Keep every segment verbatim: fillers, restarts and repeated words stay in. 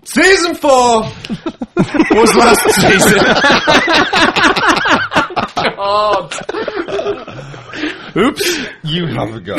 Season four was last season. God. Oops. You have a go.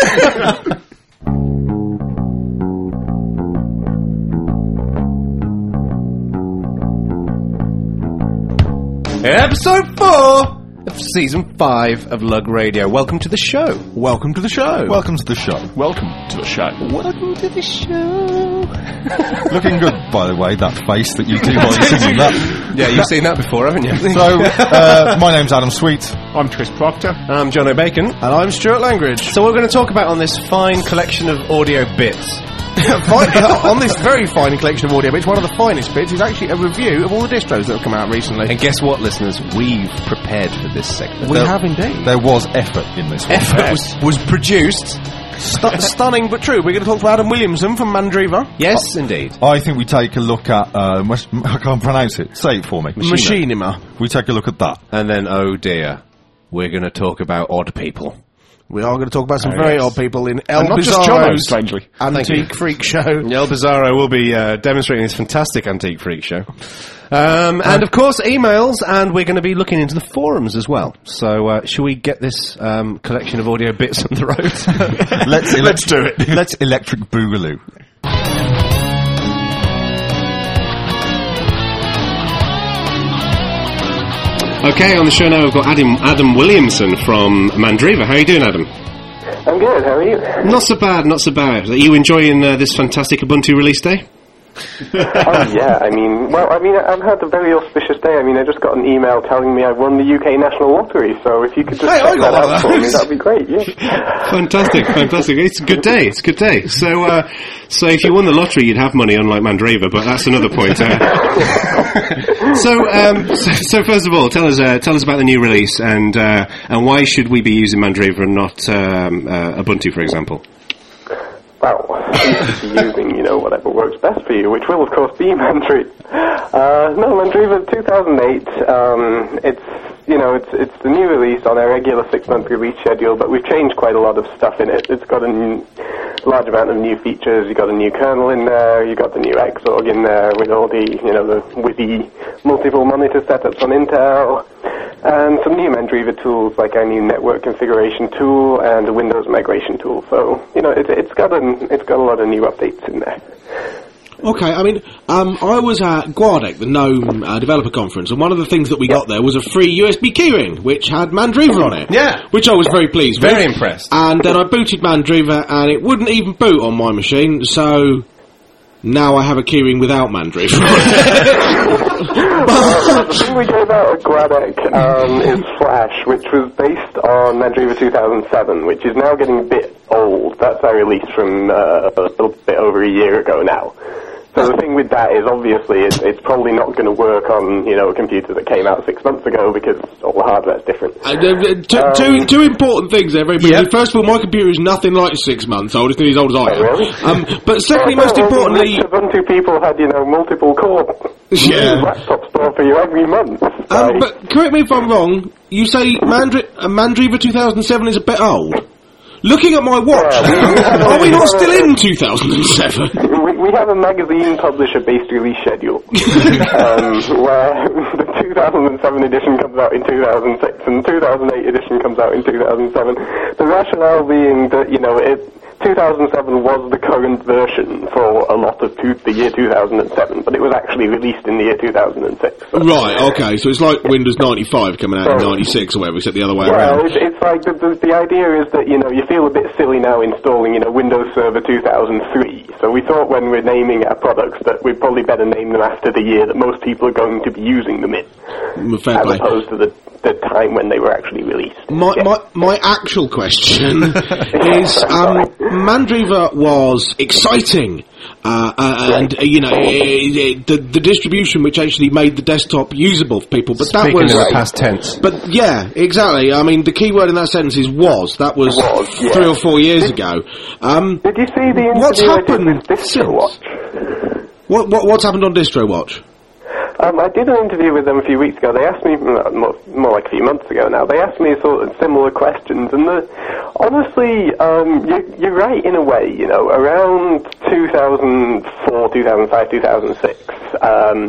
Episode four of season five of Lug Radio. Welcome to the show. Welcome to the show. Welcome to the show. Welcome to the show. Welcome to the show. Looking good, by the way, that face that you do while you're singing that. Yeah, you've seen that before, haven't you? So, uh, my name's Adam Sweet. I'm Chris Proctor. I'm John O'Bacon. And I'm Stuart Langridge. So we're going to talk about on this fine collection of audio bits. On this very fine collection of audio bits, one of the finest bits is actually a review of all the distros that have come out recently. And guess what, listeners? We've prepared for this segment. We there, have indeed. There was effort in this one. Effort was, was produced. St- stunning but true. We're going to talk to Adam Williamson from Mandriva. Yes, indeed. I think we take a look at, uh, mach- I can't pronounce it. Say it for me. Machinima. We take a look at that. And then, oh dear, we're going to talk about odd people. We are going to talk about some Oh, very yes. odd people in El And not just Bizarro's Jono, strangely. Antique Freak Show. El Bizarro will be uh, demonstrating this fantastic Antique Freak Show. Um, and, of course, emails, and we're going to be looking into the forums as well. So, uh, shall we get this um, collection of audio bits on the road? let's, ele- Let's do it. Let's electric boogaloo. Okay, on the show now we've got Adam, Adam Williamson from Mandriva. How are you doing, Adam? I'm good, how are you? Not so bad, not so bad. Are you enjoying uh, this fantastic Ubuntu release day? Oh yeah, I mean, well, I mean, I've had a very auspicious day. I mean, I just got an email telling me I've won the U K National Lottery, so if you could just Hey, I check got that one out of for me, those. that'd be great, yeah. Fantastic, fantastic. It's a good day, it's a good day. So, uh, so if you won the lottery, you'd have money, unlike Mandriva, but that's another point. Uh, so, um, so, so first of all, tell us, uh, tell us about the new release, and uh, and why should we be using Mandriva and not um, uh, Ubuntu, for example? Well, you should be using, you know, whatever works best for you, which will, of course, be Mandriva. Uh, no, Mandriva two thousand eight, um, it's, you know, it's it's the new release on our regular six-month release schedule, but we've changed quite a lot of stuff in it. It's got a new, large amount of new features. You've got a new kernel in there, you've got the new Xorg in there with all the, you know, the witty multiple monitor setups on Intel, and some new Mandriva tools, like our new network configuration tool and a Windows migration tool. So, you know, it, it's got an, it's got a lot of new updates in there. Okay, I mean, um, I was at Guardec, the GNOME uh, developer conference, and one of the things that we got there was a free U S B keyring, which had Mandriva on it. Yeah. Which I was very pleased Very with. impressed. And then I booted Mandriva, and it wouldn't even boot on my machine, so now I have a keyring without Mandriva. Well, the thing we gave out at Guardec um, is Flash, which was based on Mandriva two thousand seven, which is now getting a bit old. That's our release from uh, a little bit over a year ago now. So the thing with that is, obviously, it's, it's probably not going to work on, you know, a computer that came out six months ago because all the hardware's different. Uh, uh, two, Um, two, two important things there, very briefly. Yep. First of all, my computer is nothing like six months old. It's nearly as old as I am. Oh, really? Um, but secondly, most Well, importantly... the Ubuntu people had, you know, multiple core Yeah. laptops stored for you every month. Um, Like, but correct me if I'm wrong, you say Mandri- uh, Mandriva two thousand seven is a bit old. Looking at my watch, Yeah. are we not still in two thousand seven? We, we have a magazine publisher-based release schedule, um, where the two thousand seven edition comes out in two thousand six and two thousand eight edition comes out in two thousand seven. The rationale being that, you know, it, two thousand seven was the current version for a lot of two, the year two thousand seven, but it was actually released in the year two thousand six. So. Right, okay, so it's like Windows ninety-five coming out in ninety-six or whatever, except the other way Well, around. it's, it's like the, the, the idea is that, you know, you feel a bit silly now installing, you know, Windows Server two thousand three. So we thought when we're naming our products that we'd probably better name them after the year that most people are going to be using them in, Mm, Fair as play. opposed to the, the time when they were actually released. My, Yeah. my my actual question is, um, Mandriva was exciting, uh, uh, and uh, you know it, it, the the distribution which actually made the desktop usable for people. But that Speaking was in the past tense. But yeah, exactly. I mean, the key word in that sentence is was. That was, Was, yeah. three or four years ago. Um, Did you see the What's interview I did happened with DistroWatch? what what what's happened on DistroWatch? Um, I did an interview with them a few weeks ago. They asked me, more, more like a few months ago now, they asked me sort of similar questions, and the, honestly, um, you, you're right in a way, you know, around two thousand four, two thousand five, two thousand six, um,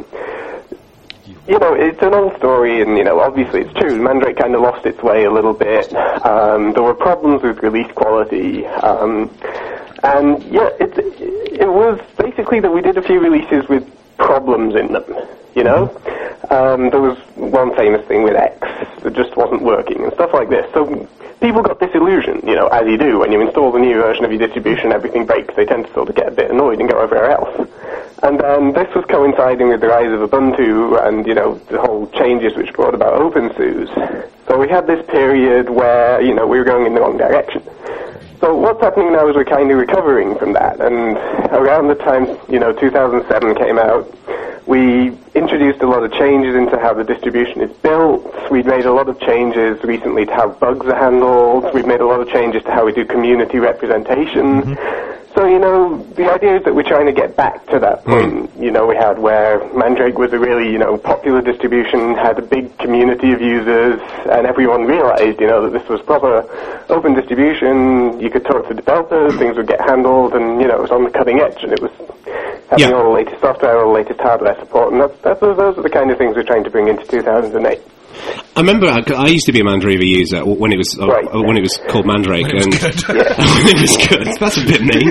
you know, it's an old story, and, you know, obviously it's true. Mandrake kind of lost its way a little bit. Um, there were problems with release quality. Um, and, yeah, it, it was basically that we did a few releases with problems in them, you know? Um, there was one famous thing with X that just wasn't working and stuff like this. So people got disillusioned, you know, as you do. When you install the new version of your distribution, everything breaks. They tend to sort of get a bit annoyed and go everywhere else. And um, this was coinciding with the rise of Ubuntu and, you know, the whole changes which brought about OpenSUSE. So we had this period where, you know, we were going in the wrong direction. So what's happening now is we're kind of recovering from that. And around the time, you know, two thousand seven came out, we introduced a lot of changes into how the distribution is built. We've made a lot of changes recently to how bugs are handled. We've made a lot of changes to how we do community representation. Mm-hmm. So, you know, the idea is that we're trying to get back to that point, mm. you know, we had where Mandrake was a really, you know, popular distribution, had a big community of users, and everyone realized, you know, that this was proper open distribution. You could talk to developers, things would get handled, and, you know, it was on the cutting edge, and it was having yeah. all the latest software, all the latest hardware support, and that's, that's, those are the kind of things we're trying to bring into two thousand eight. I remember I, I used to be a Mandriva user when it was uh, right. when it was called Mandrake, when it was and good. when it was good. That's a bit mean,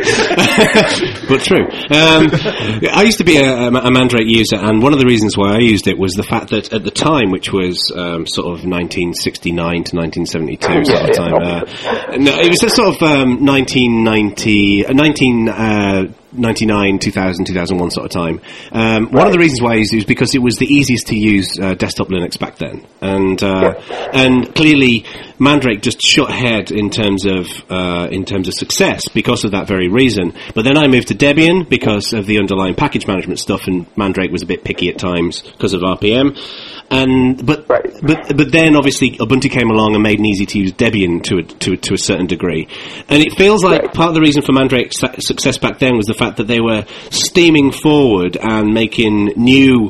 but true. Um, I used to be a, a Mandrake user, and one of the reasons why I used it was the fact that at the time, which was um, sort of nineteen sixty-nine to nineteen seventy-two sort of time, uh, no, it was a sort of um, nineteen ninety, uh, nineteen. Uh, ninety-nine, two thousand, two thousand one sort of time. Um, right. One of the reasons why I used it was because it was the easiest to use uh, desktop Linux back then. And uh, yeah. and clearly Mandrake just shot ahead in terms of uh, in terms of success because of that very reason. But then I moved to Debian because of the underlying package management stuff, and Mandrake was a bit picky at times because of R P M. And but right. but but then obviously Ubuntu came along and made it easy to use Debian to a, to to a certain degree. And it feels like right. part of the reason for Mandrake's success back then was the fact that they were steaming forward and making new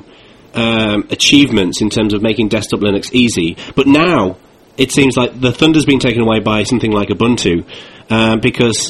um, achievements in terms of making desktop Linux easy. But now it seems like the thunder's been taken away by something like Ubuntu uh, because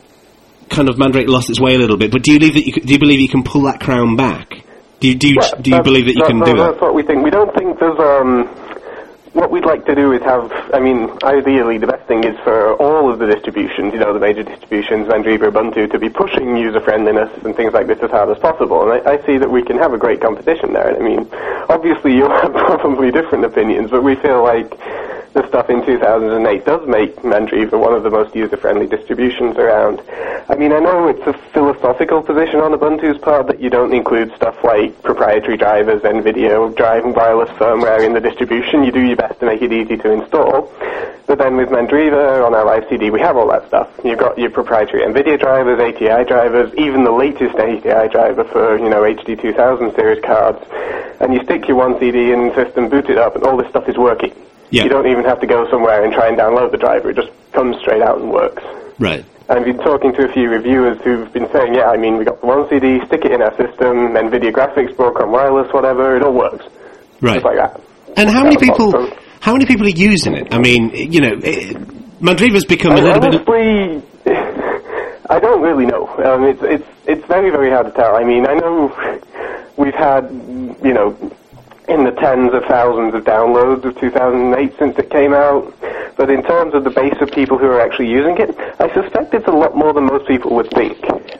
kind of Mandrake lost its way a little bit. But do you believe that you, do you believe you can pull that crown back? Do you, do you, yeah, do you believe that you can do that? That's what we think. We don't think there's um. What we'd like to do is have, I mean, ideally the best thing is for all of the distributions, you know, the major distributions, Mandriva, Ubuntu, to be pushing user-friendliness and things like this as hard as possible. And I, I see that we can have a great competition there. And I mean, obviously you'll have probably different opinions, but we feel like the stuff in two thousand eight does make Mandriva one of the most user-friendly distributions around. I mean, I know it's a philosophical position on Ubuntu's part that you don't include stuff like proprietary drivers, NVIDIA, drive and wireless firmware in the distribution. You do your best to make it easy to install. But then with Mandriva on our live C D, we have all that stuff. You've got your proprietary NVIDIA drivers, A T I drivers, even the latest A T I driver for, you know, H D two thousand series cards. And you stick your one C D in the system, boot it up, and all this stuff is working. Yeah. You don't even have to go somewhere and try and download the driver. It just comes straight out and works. Right. And I've been talking to a few reviewers who've been saying, yeah, I mean, we got the one C D, stick it in our system, NVIDIA graphics, Broadcom wireless, whatever, it all works. Right. Just like that. And how many people... How many people are using it? I mean, you know, it, Mandriva's become a little honestly, bit... I don't really know. Um, it's, it's, it's very, very hard to tell. I mean, I know we've had, you know, in the tens of thousands of downloads of two thousand eight since it came out, but in terms of the base of people who are actually using it, I suspect it's a lot more than most people would think.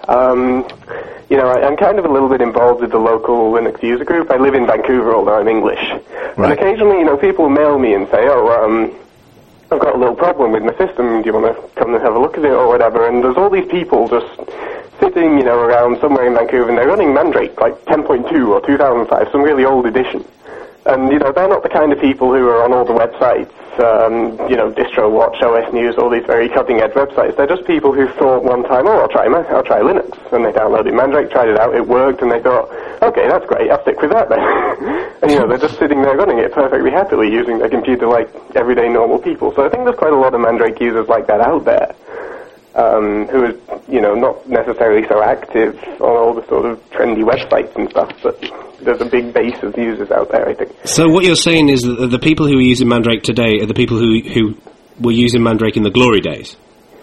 Um, you know, I, I'm kind of a little bit involved with the local Linux user group. I live in Vancouver, although I'm English. Right. And occasionally, you know, people mail me and say, oh, um, I've got a little problem with my system, do you want to come and have a look at it or whatever? And there's all these people just sitting, you know, around somewhere in Vancouver, and they're running Mandrake, like ten point two or two thousand five, some really old edition. And, you know, they're not the kind of people who are on all the websites, um, you know, DistroWatch, O S News, all these very cutting-edge websites. They're just people who thought one time, oh, I'll try, I'll try Linux. And they downloaded Mandrake, tried it out, it worked, and they thought, okay, that's great, I'll stick with that then. And, you know, they're just sitting there running it perfectly happily using their computer like everyday normal people. So I think there's quite a lot of Mandrake users like that out there. um, who is, you know, not necessarily so active on all the sort of trendy websites and stuff, but there's a big base of users out there, I think. So what you're saying is that the people who are using Mandrake today are the people who who were using Mandrake in the glory days?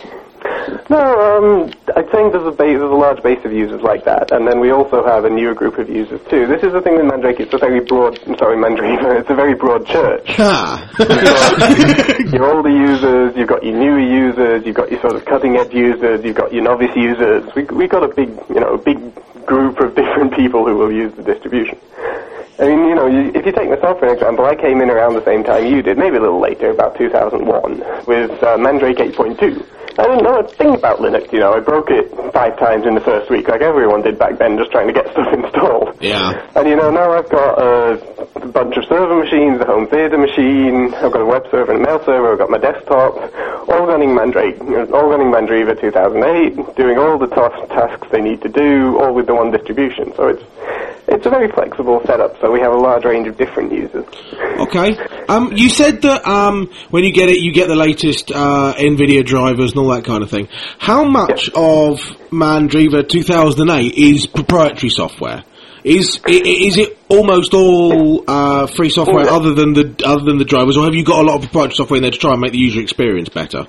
No, um, I'd say there's a, base, there's a large base of users like that, and then we also have a newer group of users too. This is the thing with Mandrake, it's a very broad, I'm sorry, Mandriva, it's a very broad church. Ah. You've got your older users, you've got your newer users, you've got your sort of cutting-edge users, you've got your novice users. We, we've got a big, you know, a big group of different people who will use the distribution. I mean, you know, you, if you take myself for an example, I came in around the same time you did, maybe a little later, about two thousand one, with uh, Mandrake eight point two. I didn't know a thing about Linux, you know, I broke it five times in the first week, like everyone did back then, just trying to get stuff installed. Yeah. And, you know, now I've got a bunch of server machines, a home theater machine, I've got a web server and a mail server, I've got my desktop, all running Mandrake, you know, all running Mandriva two thousand eight, doing all the ta- tasks they need to do, all with the one distribution. So it's it's a very flexible setup, so we have a large range of different users. Okay. Um, you said that um, when you get it, you get the latest uh, NVIDIA drivers and all that kind of thing. How much Yep. of Mandriva two thousand eight is proprietary software? Is i- is it almost all uh, free software Yeah. other than the other than the drivers, or have you got a lot of proprietary software in there to try and make the user experience better?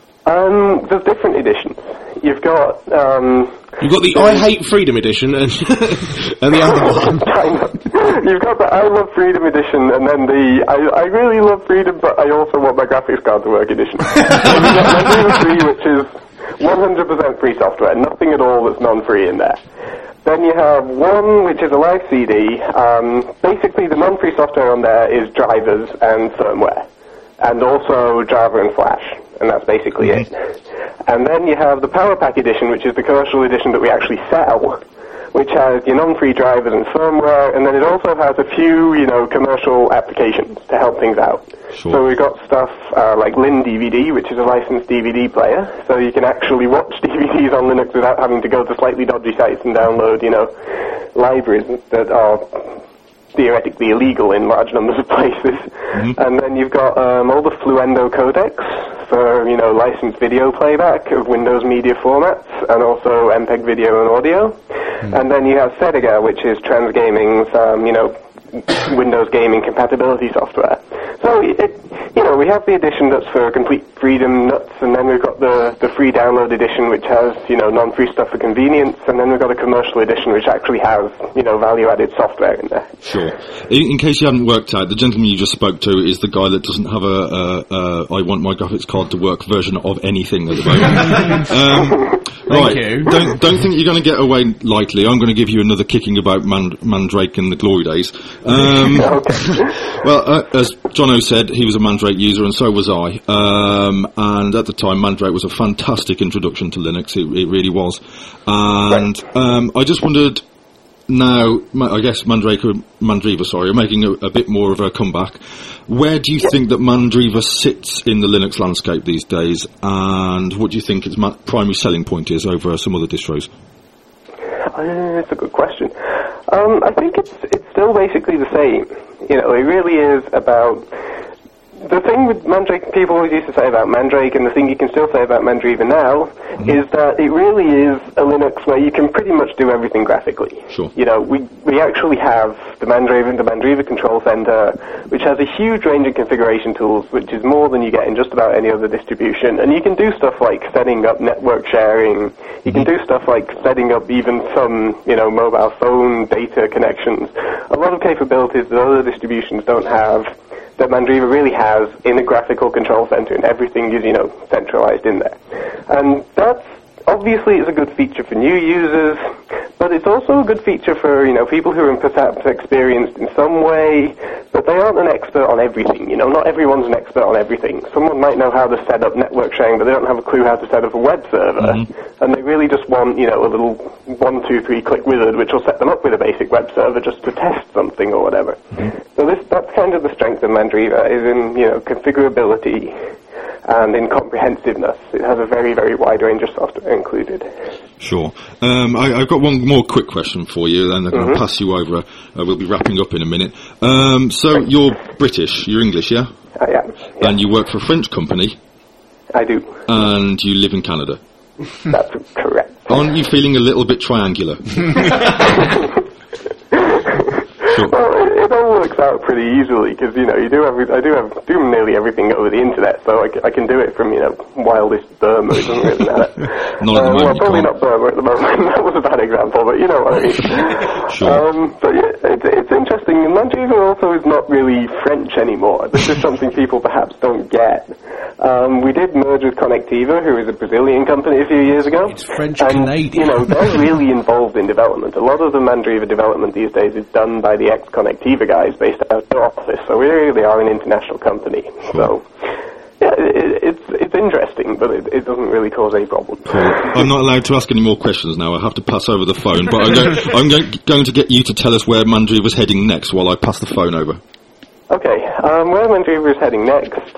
Um, there's different editions. You've got, um... You've got the I Hate Freedom edition and and the other one. kind of. You've got the I Love Freedom edition, and then the I, I really love freedom, but I also want my graphics card to work edition. So we've got Mandriva three, which is one hundred percent free software, nothing at all that's non-free in there. Then you have one, which is a live C D. Um, basically, the non-free software on there is drivers and firmware, and also Java and Flash, and that's basically it. And then you have the Power Pack edition, which is the commercial edition that we actually sell, which has your non-free drivers and firmware, and then it also has a few, you know, commercial applications to help things out. Sure. So we've got stuff uh, like Lin D V D, which is a licensed D V D player, so you can actually watch D V Ds on Linux without having to go to slightly dodgy sites and download, you know, libraries that are theoretically illegal in large numbers of places. Mm-hmm. And then you've got um, all the Fluendo codecs for, you know, licensed video playback of Windows media formats, and also M P E G video and audio. Mm-hmm. And then you have Sediga, which is Transgaming's, um, you know, Windows gaming compatibility software. So, it, you know, we have the edition that's for complete freedom nuts, and then we've got the, the free download edition, which has, you know, non-free stuff for convenience, and then we've got a commercial edition, which actually has, you know, value-added software in there. Sure. In, in case you haven't worked out, the gentleman you just spoke to is the guy that doesn't have a, a, a I want my graphics card to work version of anything at the moment. um, right. you. Don't, don't think you're going to get away lightly. I'm going to give you another kicking about Mand- Mandrake in the glory days. Um, well, uh, as Jono said, he was a Mandrake user, and so was I. Um, and at the time, Mandrake was a fantastic introduction to Linux. It, it really was. And um, I just wondered, now, I guess Mandrake, Mandriva, sorry, are making a, a bit more of a comeback. Where do you yep. think that Mandriva sits in the Linux landscape these days, and what do you think its ma- primary selling point is over some other distros? Uh, it's a good question. Um, I think it's it's still basically the same. You know, it really is about... The thing with Mandrake, people always used to say about Mandrake, and the thing you can still say about Mandriva now, mm-hmm. is that it really is a Linux where you can pretty much do everything graphically. Sure. You know, we we actually have the Mandriva, the Mandriva Control Center, which has a huge range of configuration tools, which is more than you get in just about any other distribution. And you can do stuff like setting up network sharing. You can do stuff like setting up even some, you know, mobile phone data connections. A lot of capabilities that other distributions don't have, that Mandriva really has in a graphical control center, and everything is, you know, centralized in there. And that's obviously is a good feature for new users, but it's also a good feature for, you know, people who are perhaps experienced in some way, but they aren't an expert on everything. You know, not everyone's an expert on everything. Someone might know how to set up network sharing, but they don't have a clue how to set up a web server, mm-hmm. and they really just want, you know, a little one, two, three click wizard which will set them up with a basic web server just to test something or whatever. Mm-hmm. So this that's kind of the strength of Mandriva, is in, you know, configurability and in comprehensiveness. It has a very, very wide range of software included. Sure. Um, I, I've got one more quick question for you, and I'm going to Mm-hmm. pass you over. Uh, we'll be wrapping up in a minute. Um, so you're British, you're English, yeah? I am. Yeah. And you work for a French company. I do. And you live in Canada. That's correct. Aren't you feeling a little bit triangular? Well, it, it all works out pretty easily because you know you do every, I do have do nearly everything over the internet, so I, c- I can do it from you know wildest Burma. It doesn't really matter. Not at the uh, moment. Well, you probably can't. not Burma at the moment. That was a bad example, but you know what I mean. Sure. Um, but yeah, it, it's interesting. Mandriva also is not really French anymore. This is something people perhaps don't get. Um, we did merge with Connectiva, who is a Brazilian company, a few years ago. It's French and, Canadian. You know, they're really involved in development. A lot of the Mandriva development these days is done by the ex-Connectiva guys based out of their office. So we really are an international company. So, yeah, it, it's it's interesting, but it, it doesn't really cause any problems. I'm not allowed to ask any more questions now. I have to pass over the phone, but I'm, going, I'm going, going to get you to tell us where Mandriva's heading next while I pass the phone over. Okay, um, where Mandriva is heading next,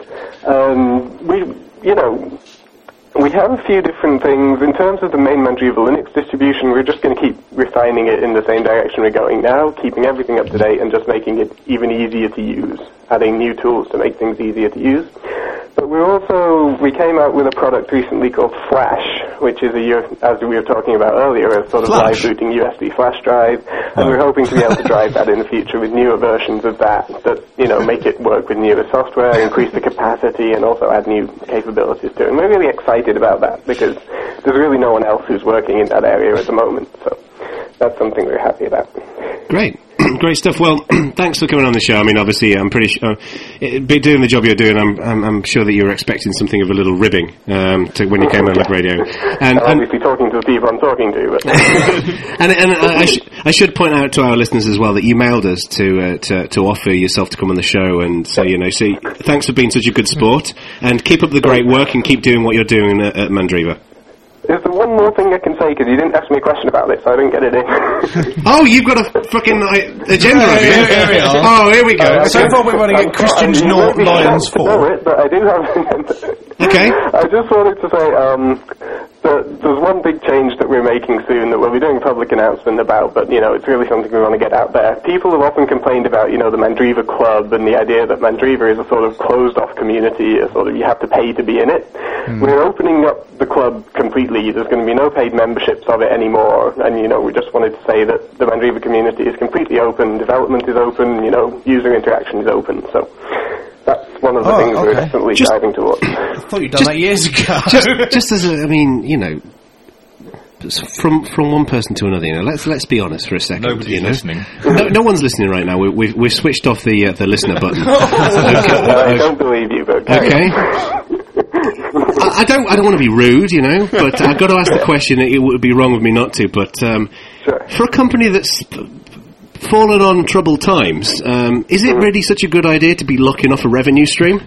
um, we, you know, we have a few different things. In terms of the main Mandriva Linux distribution, we're just going to keep refining it in the same direction we're going now, keeping everything up to date and just making it even easier to use, adding new tools to make things easier to use. But we're also, we came out with a product recently called Flash, which is a, U- as we were talking about earlier, a sort of Flash. live booting U S B flash drive, and we're hoping to be able to drive that in the future with newer versions of that, that, you know, make it work with newer software, increase the capacity, and also add new capabilities to it. And we're really excited about that, because there's really no one else who's working in that area at the moment, so that's something we're happy about. Great. Great stuff. Well, thanks for coming on the show. I mean, obviously, I'm pretty sure, uh, be doing the job you're doing, I'm, I'm, I'm sure that you were expecting something of a little ribbing um, to, when you came on the radio. And, I'm and, obviously talking to the people I'm talking to, but... and, and I, I, sh- I should point out to our listeners as well that you mailed us to, uh, to to offer yourself to come on the show, and so, you know, see, thanks for being such a good sport, and keep up the great work and keep doing what you're doing at, at Mandriva. Is there one more thing I can say, because you didn't ask me a question about this, so I didn't get it in. Oh, you've got a fucking uh, agenda, have you? Here- here we are. Oh, here we go. Uh, So far we're running at Christian's you North might be Lions shocked to know four. it, but I do have... Okay. I just wanted to say um, that there's one big change that we're making soon that we'll be doing a public announcement about, but, you know, it's really something we want to get out there. People have often complained about, you know, the Mandriva Club and the idea that Mandriva is a sort of closed-off community, a sort of you have to pay to be in it. Mm. We're opening up the club completely. There's going to be no paid memberships of it anymore, and, you know, we just wanted to say that the Mandriva community is completely open, development is open, you know, user interaction is open, so... That's one of the Oh, things we're okay. definitely Just- driving towards. I thought you'd done Just- that years ago. just, just as a, I mean, you know, from from one person to another, you know, let's let's be honest for a second. Nobody's you know? listening. No, no one's listening right now. We, we've we've switched off the uh, the listener button. I don't believe you, but... Okay. I, I don't I don't want to be rude, you know, but I've got to ask the question. It would be wrong of me not to. But um, Sure. for a company that's fallen on troubled times, um, is it really such a good idea to be locking off a revenue stream?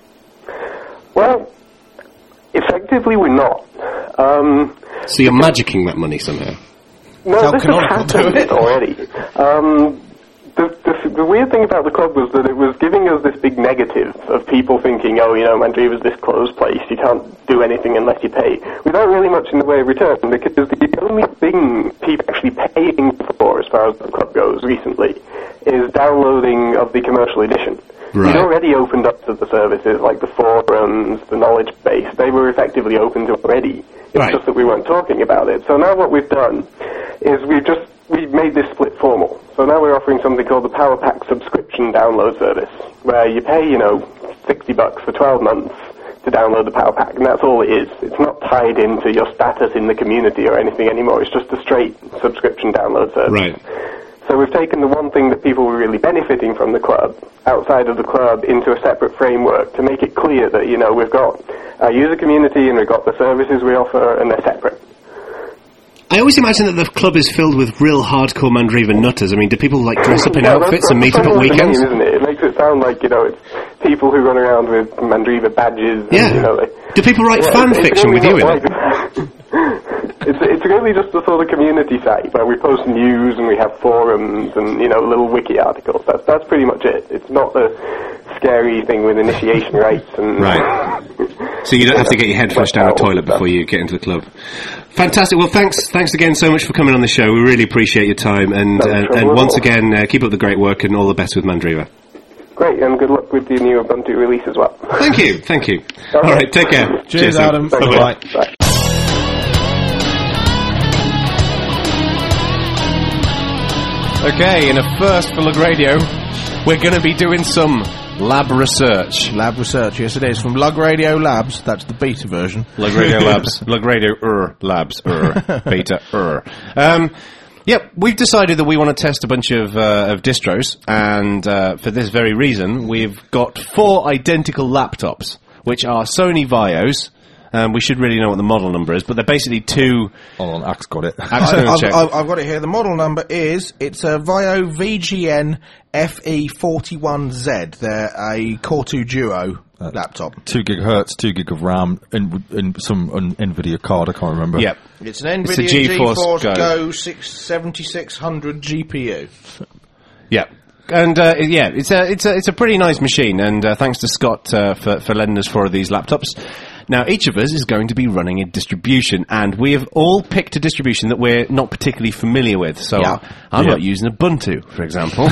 Well, effectively we're not. Um, So you're magicking that money somehow. no, How this can has I do happened it? already. Um, the, the, the weird thing about the club was that it was giving us this big negative of people thinking, oh, you know, Mandriva's this closed place, you can't do anything unless you pay, without really much in the way of return, because the only thing people actually paying for, as far as the club goes recently, is downloading of the commercial edition. Right. We'd already opened up to the services, like the forums, the knowledge base. They were effectively open to already. It's Right. just that we weren't talking about it. So now what we've done is we've just we've made this split formal. So now we're offering something called the Power Pack subscription download service, where you pay, you know, sixty bucks for twelve months to download the Power Pack, and that's all it is. It's not tied into your status in the community or anything anymore. It's just a straight subscription download service. Right. So we've taken the one thing that people were really benefiting from the club, outside of the club, into a separate framework to make it clear that, you know, we've got our user community and we've got the services we offer, and they're separate. I always imagine that the club is filled with real hardcore Mandriva nutters. I mean, do people like dress up in Yeah, outfits that's- and meet that's up at what the weekends? name, isn't it? It makes it sound like, you know, it's people who run around with Mandriva badges. And, Yeah. you know, they, Do people write yeah, fan it's- it's fiction with really you in not it? like- It's, it's really just a sort of community site where we post news and we have forums and, you know, little wiki articles. That's that's pretty much it. It's not a scary thing with initiation rites and... Right. So you don't have to get your head flushed down a toilet before you get into the club. Fantastic. Well, thanks thanks again so much for coming on the show. We really appreciate your time. And, No uh, trouble and at once all. again, uh, keep up the great work and all the best with Mandriva. Great, and good luck with the new Ubuntu release as well. Thank you. Thank you. All All right. right. Take care. Cheers, then. Adam. Thanks a Bye-bye. lot. Bye. Okay, in a first for Lug Radio, we're going to be doing some lab research. Lab research, yes it is. From Lug Radio Labs, that's the beta version. Lug Radio Labs. Lug Radio er, Labs er, beta er. Um, yep, we've decided that we want to test a bunch of, uh, of distros, and uh, for this very reason, we've got four identical laptops, which are Sony Vios. Um, we should really know what the model number is, but they're basically two... Hold on, Axe got it. Axe, I, go I've, check. I've, I've got it here. The model number is, it's a Vio V G N F E forty-one Z. They're a Core two Duo uh, laptop. Two gigahertz, two gig of RAM, in, in some an NVIDIA card, I can't remember. Yep. It's an It's a NVIDIA GeForce GeForce Go. Go six seventy-six hundred G P U. Yeah. And, uh, yeah, it's a, it's a, it's a pretty nice machine, and, uh, thanks to Scott, uh, for, for lending us four of these laptops. Now, each of us is going to be running a distribution, and we have all picked a distribution that we're not particularly familiar with. So, Yeah. I'm Yeah. not using Ubuntu, for example.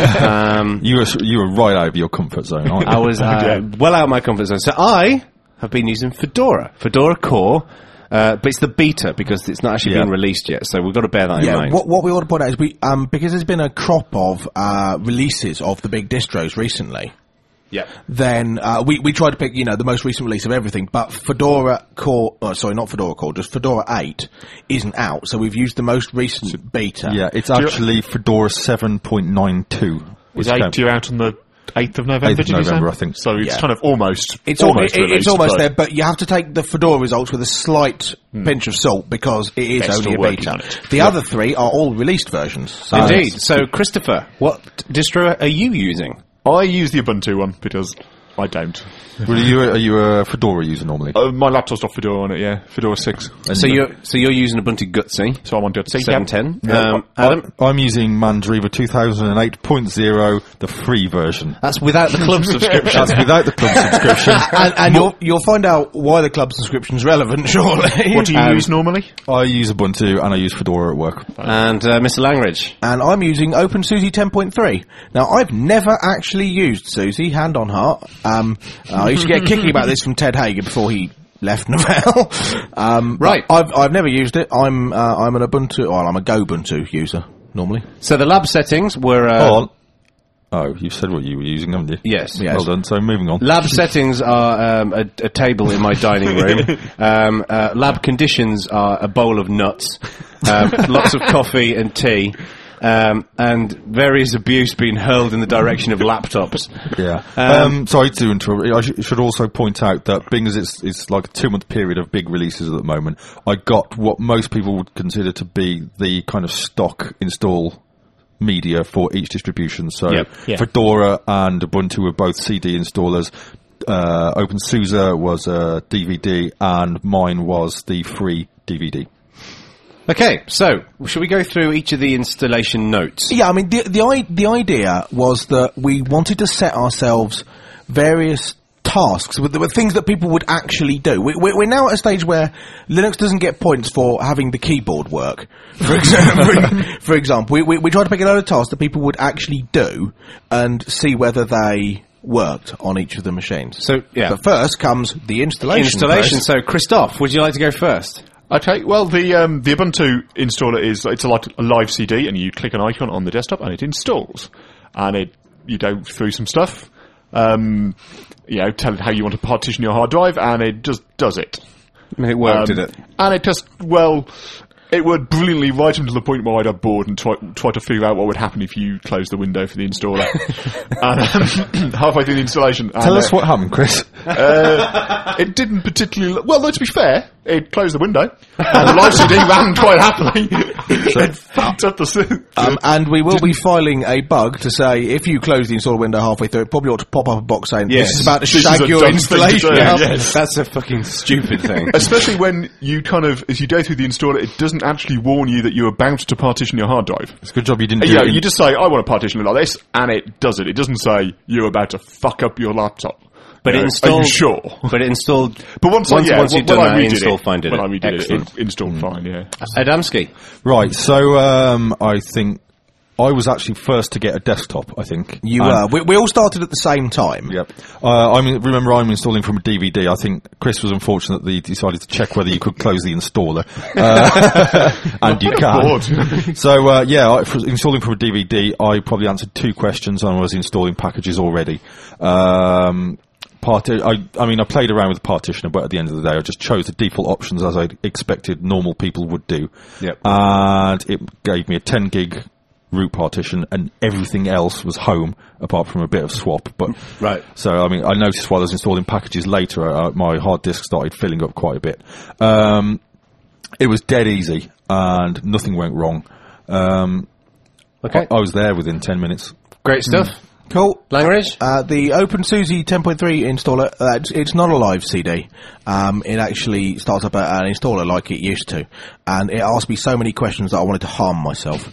um, You were you were right out of your comfort zone, aren't you? I was, uh, well out of my comfort zone. So I have been using Fedora. Fedora Core. Uh, but it's the beta, because it's not actually Yeah. been released yet, so we've got to bear that in Yeah, mind. what, what we ought to point out is we, um, because there's been a crop of, uh, releases of the big distros recently, Yeah. then, uh, we, we tried to pick, you know, the most recent release of everything, but Fedora Core, oh, sorry, not Fedora Core, just Fedora eight isn't out, so we've used the most recent beta. Yeah, it's actually Fedora seven point nine two. Was eight due out on the eighth of November, eighth of did you say? November, I think. So it's Yeah. kind of almost, It's almost, almost it, released, it's almost but there, but you have to take the Fedora results with a slight pinch of salt because it is They're only still a working beta. on it. The other three are all released versions. So Indeed. So, Christopher, what distro are you using? I use the Ubuntu one because I don't. Were you, are you a Fedora user normally? Uh, my laptop's got Fedora on it, yeah. Fedora six. And So you- you're so you're using Ubuntu Gutsy So I'm on Gutsy. seven ten. Yeah. Um, Adam, I, I'm using Mandriva two thousand eight point oh, the free version. that's without the club subscription. That's without the club subscription. and, and you'll, you'll find out why the club subscription's relevant, surely. What do you Um, use normally? I use Ubuntu and I use Fedora at work. And uh, Mister Langridge. And I'm using OpenSUSE ten point three. Now, I've never actually used SUSE, hand on heart. Um, I used to get kicking about this from Ted Hager before he left Novell. um, but Right. I've I've never used it. I'm uh, I'm an Ubuntu, well, I'm a Gobuntu user normally. So the lab settings were. Uh, Hold on. Oh, you've said what you were using, haven't you? Yes. Yes. Well done. So moving on. Lab settings are um, a, a table in my dining room. Um, uh, lab conditions are a bowl of nuts, um, lots of coffee and tea, um, and various abuse being hurled in the direction of laptops. Yeah. Um, Um, sorry to interrupt. I sh- should also point out that being as it's, it's like a two-month period of big releases at the moment, I got what most people would consider to be the kind of stock install media for each distribution. So Yep. Yeah. Fedora and Ubuntu were both C D installers. Uh, OpenSUSE was a D V D, and mine was the free D V D. Okay, so shall we go through each of the installation notes? Yeah, I mean, the the, I, the idea was that we wanted to set ourselves various tasks with, with things that people would actually do. We, we're, we're now at a stage where Linux doesn't get points for having the keyboard work. For example, for example, we, we, we try to pick a load of tasks that people would actually do and see whether they worked on each of the machines. So, yeah. But first comes the installation. Installation. first. So, Christophe, would you like to go first? Okay, well, the um, the Ubuntu installer is, it's a, like a live C D, and you click an icon on the desktop, and it installs. And it, you go through some stuff, um, you know, tell it how you want to partition your hard drive, and it just does it. And it worked, Um, did it? And it just, well, it would brilliantly right him to the point where I'd have bored and try, try to figure out what would happen if you closed the window for the installer. and um, halfway through the installation... Tell and, us uh, what happened, Chris. uh, it didn't particularly... Well, no, to be fair, it closed the window, and the live C D ran quite happily. It fucked up the... Um, and we will be filing a bug to say if you close the installer window halfway through, it probably ought to pop up a box saying Yes. this is about to This is shag a your dumb thing to installation do, up. yes. That's a fucking stupid thing. Especially when you kind of, as you go through the installer, it doesn't actually warn you that you're about to partition your hard drive. It's a good job you didn't do You know, it. in- you just say, I want to partition it like this, and it does it. It doesn't say, you're about to fuck up your laptop. But You it know, installed. Are you sure? But it installed. But once, once, I, yeah, once when, you've done when that, I redid install it, fine did when it. I redid Excellent. it, it installed fine, yeah. Adamski. Right, so um, I think I was actually first to get a desktop, I think. You And- were. We, we all started at the same time. Yep. Uh, I mean, remember, I'm installing from a D V D. I think Chris was unfortunate that he decided to check whether you could close the installer, uh, and you can. So uh, yeah, I, for installing from a D V D, I probably answered two questions, and I was installing packages already. Um, Parti- I, I mean, I played around with the partitioner, but at the end of the day, I just chose the default options as I expected normal people would do. Yep. And it gave me a ten gig root partition, and everything else was home apart from a bit of swap. But Right. so I mean, I noticed while I was installing packages later, uh, my hard disk started filling up quite a bit. Um, it was dead easy, and nothing went wrong. Um, Okay. I, I was there within ten minutes. Great stuff. Cool. Langridge? Uh, the OpenSUSE ten point three installer, uh, it's, it's not a live C D. Um, it actually starts up a, an installer like it used to. And it asked me so many questions that I wanted to harm myself.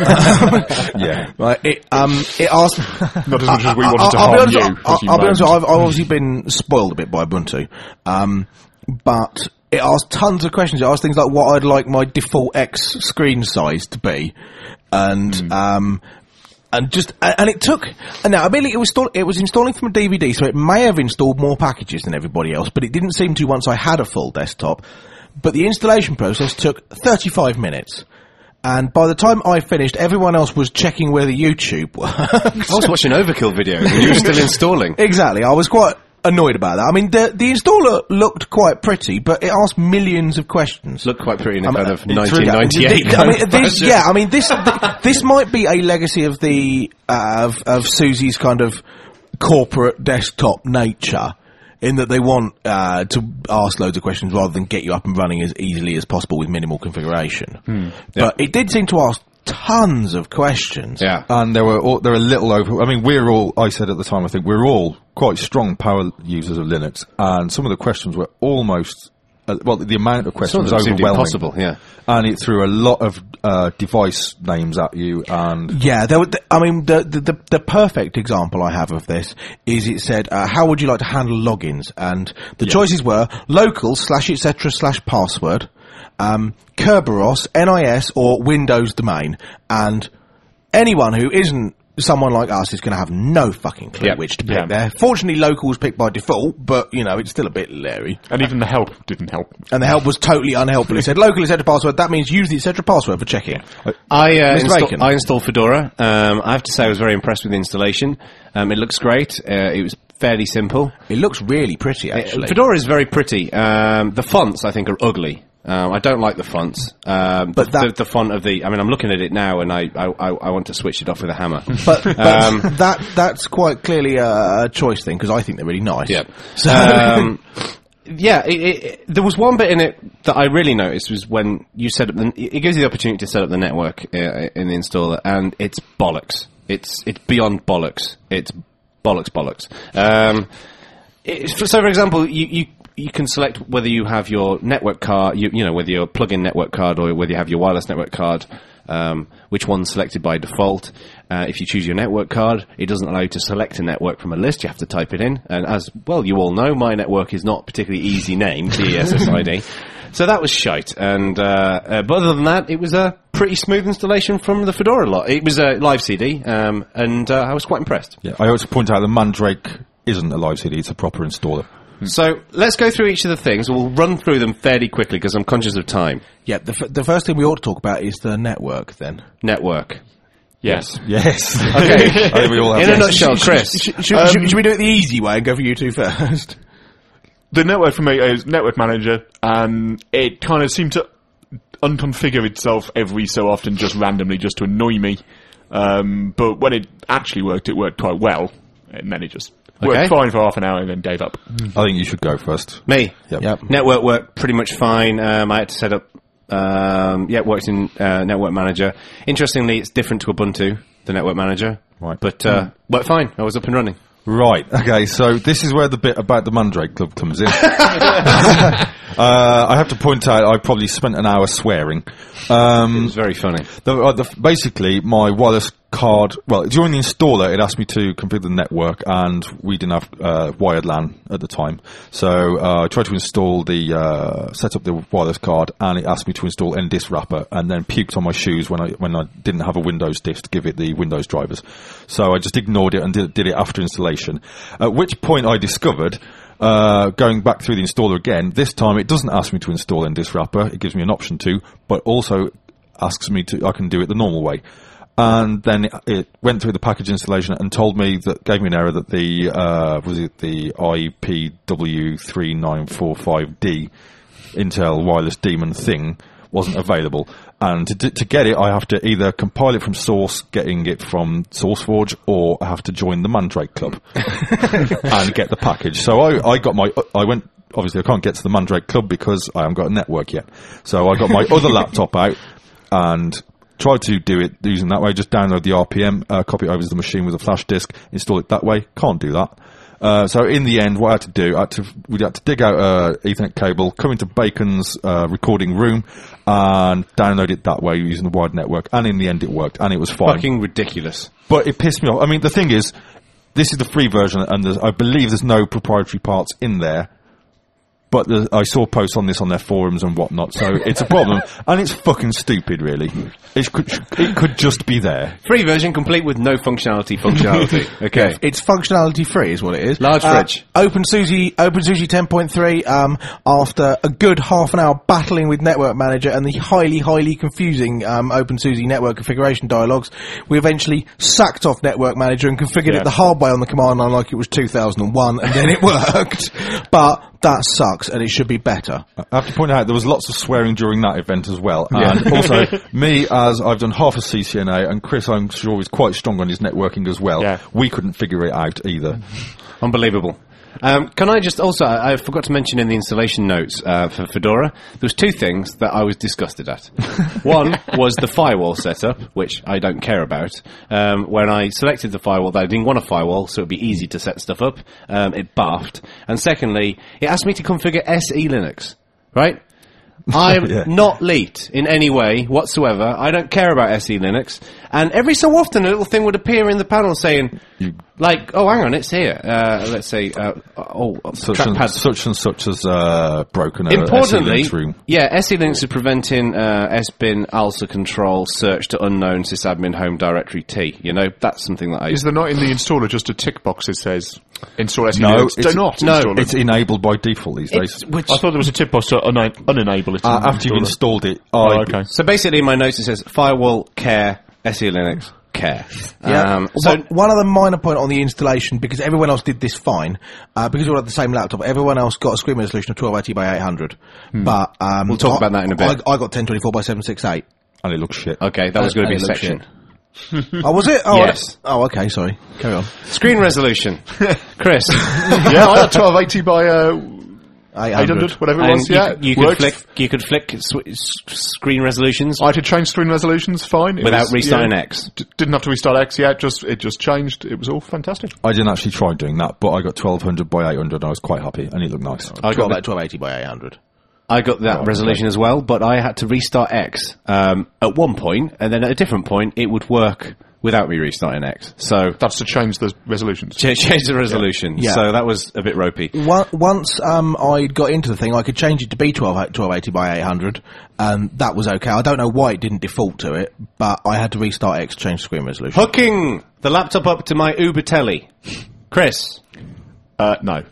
Yeah. Right, it, um, it asked... Not as much as we wanted to I'll harm be honest, you. I'll, as you I'll be honest, moaned. I've, I've obviously been spoiled a bit by Ubuntu. Um, but it asked tons of questions. It asked things like what I'd like my default X screen size to be. And, Hmm. um... And just and it took and now admittedly it was install, it was installing from a D V D, so it may have installed more packages than everybody else, but it didn't seem to once I had a full desktop. But the installation process took thirty-five minutes, and by the time I finished, everyone else was checking whether YouTube worked. I was watching Overkill videos and you were still installing. Exactly, I was quite annoyed about that. I mean, the the installer looked quite pretty, but it asked millions of questions. Looked quite pretty in a I mean, kind of it's really- nineteen ninety-eight. I mean, this, yeah, I mean, this th- this might be a legacy of the uh, of, of SUSE's kind of corporate desktop nature, in that they want uh, to ask loads of questions rather than get you up and running as easily as possible with minimal configuration. But it did seem to ask tons of questions. Yeah. And there were all, there were a little over. I mean, we're all. I said at the time, I think we're all quite strong power users of Linux, and some of the questions were almost. Uh, well, the amount of questions was seemed overwhelming. impossible, yeah. And it threw a lot of uh, device names at you, and Yeah, there were, th- I mean, the, the the the perfect example I have of this is it said, uh, how would you like to handle logins? And the choices were local slash et cetera slash password, um, Kerberos, N I S, or Windows domain. And anyone who isn't someone like us is going to have no fucking clue Yep. which to pick Yeah. there. Fortunately, local was picked by default, but, you know, it's still a bit leery. And even the help didn't help. And the help was totally unhelpful. It said local et cetera password, that means use the et cetera password for checking. I, uh, Mister install, Bacon. I installed Fedora. Um, I have to say I was very impressed with the installation. Um, it looks great. Uh, it was fairly simple. It looks really pretty, actually. Uh, Fedora is very pretty. Um, the fonts, I think, are ugly. Um, I don't like the fonts. Um, But the, that- the, the font of the... I mean, I'm looking at it now, and I, I, I I want to switch it off with a hammer. But, but Um, that that's quite clearly a, a choice thing because I think they're really nice. Yeah. So Um, yeah, it, it, it, there was one bit in it that I really noticed was when you set up the... It gives you the opportunity to set up the network uh, in the installer, and it's bollocks. It's it's beyond bollocks. It's bollocks bollocks. Um, it's, so, for example, you... you you can select whether you have your network card, you, you know, whether your plug-in network card or whether you have your wireless network card, um, which one's selected by default. Uh, if you choose your network card, it doesn't allow you to select a network from a list. You have to type it in. And as, well, you all know, my network is not particularly easy name, D E S S I D. So that was shite. And, uh, uh, but other than that, it was a pretty smooth installation from the Fedora lot. It was a live C D, um, and uh, I was quite impressed. yeah, I also point out that Mandrake isn't a live C D; it's a proper installer. So let's go through each of the things. We'll run through them fairly quickly because I'm conscious of time. yeah, the, f- the first thing we ought to talk about is the network. Then Network. Yes. Yes. Okay. I think we all have In a yes. nutshell, Chris. should, should, should, should we do it the easy way and go for you two first? The network for me is Network Manager, and it kind of seemed to unconfigure itself every so often, just randomly, just to annoy me. Um, but when it actually worked, it worked quite well, and then it just Okay. worked fine for half an hour and then gave up. I think you should go first. Me. Yep. Yep. Network worked pretty much fine. Um, I had to set up. Um, yeah, it works in uh, Network Manager. Interestingly, it's different to Ubuntu, the Network Manager. Right. But uh, worked fine. I was up and running. Right. Okay. So this is where the bit about the Mandrake Club comes in. uh, I have to point out I probably spent an hour swearing. It Um, was very funny. the, uh, the, basically, my wireless card, well, during the installer, it asked me to configure the network, and we didn't have uh, wired LAN at the time. So uh, I tried to install the, uh, set up the wireless card, and it asked me to install N disk wrapper, and then puked on my shoes when I when I didn't have a Windows disk to give it the Windows drivers. So I just ignored it and did, did it after installation. At which point I discovered, uh, going back through the installer again, this time it doesn't ask me to install N disk wrapper, it gives me an option to, but also asks me to, I can do it the normal way. And then it, it went through the package installation and told me that, gave me an error that the, uh, was it the I P W three nine four five D Intel wireless daemon thing wasn't available. And to, to get it, I have to either compile it from source, getting it from SourceForge, or I have to join the Mandrake Club and get the package. So I, I got my, I went, obviously I can't get to the Mandrake Club because I haven't got a network yet. So I got my other laptop out and tried to do it using that way. Just download the R P M, uh, copy it over to the machine with a flash disk, install it that way. Can't do that. Uh, so in the end, what I had to do, I had to, we had to dig out a Ethernet cable, come into Bacon's uh, recording room, and download it that way using the wired network. And in the end, it worked, and it was fine. Fucking ridiculous. But it pissed me off. I mean, the thing is, this is the free version, and there's, I believe there's no proprietary parts in there. But the, I saw posts on this on their forums and whatnot, so it's a problem, and it's fucking stupid, really. It could, it could just be there. Free version complete with no functionality. Functionality. Okay. It's functionality free, is what it is. Large uh, fridge. OpenSUSE, OpenSUSE ten point three. Um, after a good half an hour battling with Network Manager and the highly, highly confusing um, OpenSUSE network configuration dialogues, we eventually sacked off Network Manager and configured Yeah. it the hard way on the command line like it was two thousand one, and then it worked. But that sucks, and it should be better. I have to point out there was lots of swearing during that event as well, and also me, as I've done half a C C N A, and Chris, I'm sure, is quite strong on his networking as well. Yeah. We couldn't figure it out either. Unbelievable. Um, can I just also, I, I forgot to mention in the installation notes uh, for Fedora, there was two things that I was disgusted at. One was the firewall setup, which I don't care about. Um, when I selected the firewall, I didn't want a firewall, so it'd be easy to set stuff up. Um, it baffed. And secondly, it asked me to configure S E Linux, right? I'm Yeah. not leaked in any way whatsoever. I don't care about S E Linux. And every so often a little thing would appear in the panel saying, You- like, oh, hang on, it's here. Uh, let's say, uh, oh, Such and, trackpad. such and such as uh, broken a Importantly, S E Linux room. yeah, S E Linux is preventing uh, S bin, ALSA control, search to unknown sysadmin home directory T. You know, that's something that I... Is there not in the installer just a tick box that says install S E No, Linux? it's- Do not no, install it. It's enabled by default these days. which, I thought there was a tick box to un- unenable it. Uh, in the after you've installer. installed it, I, Oh, okay. so basically in my notes it says firewall, care, S E Linux, care. Yeah. Um, so one, one other minor point on the installation, because everyone else did this fine, uh, because we all had the same laptop, everyone else got a screen resolution of twelve eighty by eight hundred. But, um, We'll talk I- about that in a bit. I, I got ten twenty-four by seven sixty-eight. and it looks shit. Okay, that was going to be a And it looks section. Oh, was it? Oh, I- Yes. Oh, okay, sorry. Carry on. Screen resolution. Chris. Yeah, I had twelve eighty by uh, eight eight hundred, whatever it And was. you, Yeah, c- you could worked. flick, you could flick sw- s- screen resolutions I had to change screen resolutions. Fine, It without was- restarting yeah, X. d- didn't have to restart X. Yeah, it just it just changed. It was all fantastic. I didn't actually try doing that, but I got twelve hundred by eight hundred and I was quite happy, and it looked nice. I got, About that, twelve eighty by eight hundred. I got that resolution as well, but I had to restart X um, at one point, and then at a different point it would work without me restarting X. So That's to change the resolutions. ch- change the resolution. Yeah. So that was a bit ropey. One, once um, I got into the thing, I could change it to be twelve eighty by eight hundred, and that was okay. I don't know why it didn't default to it, but I had to restart X to change the screen resolution. Hooking the laptop up to my Uber Telly. Chris. Uh, no.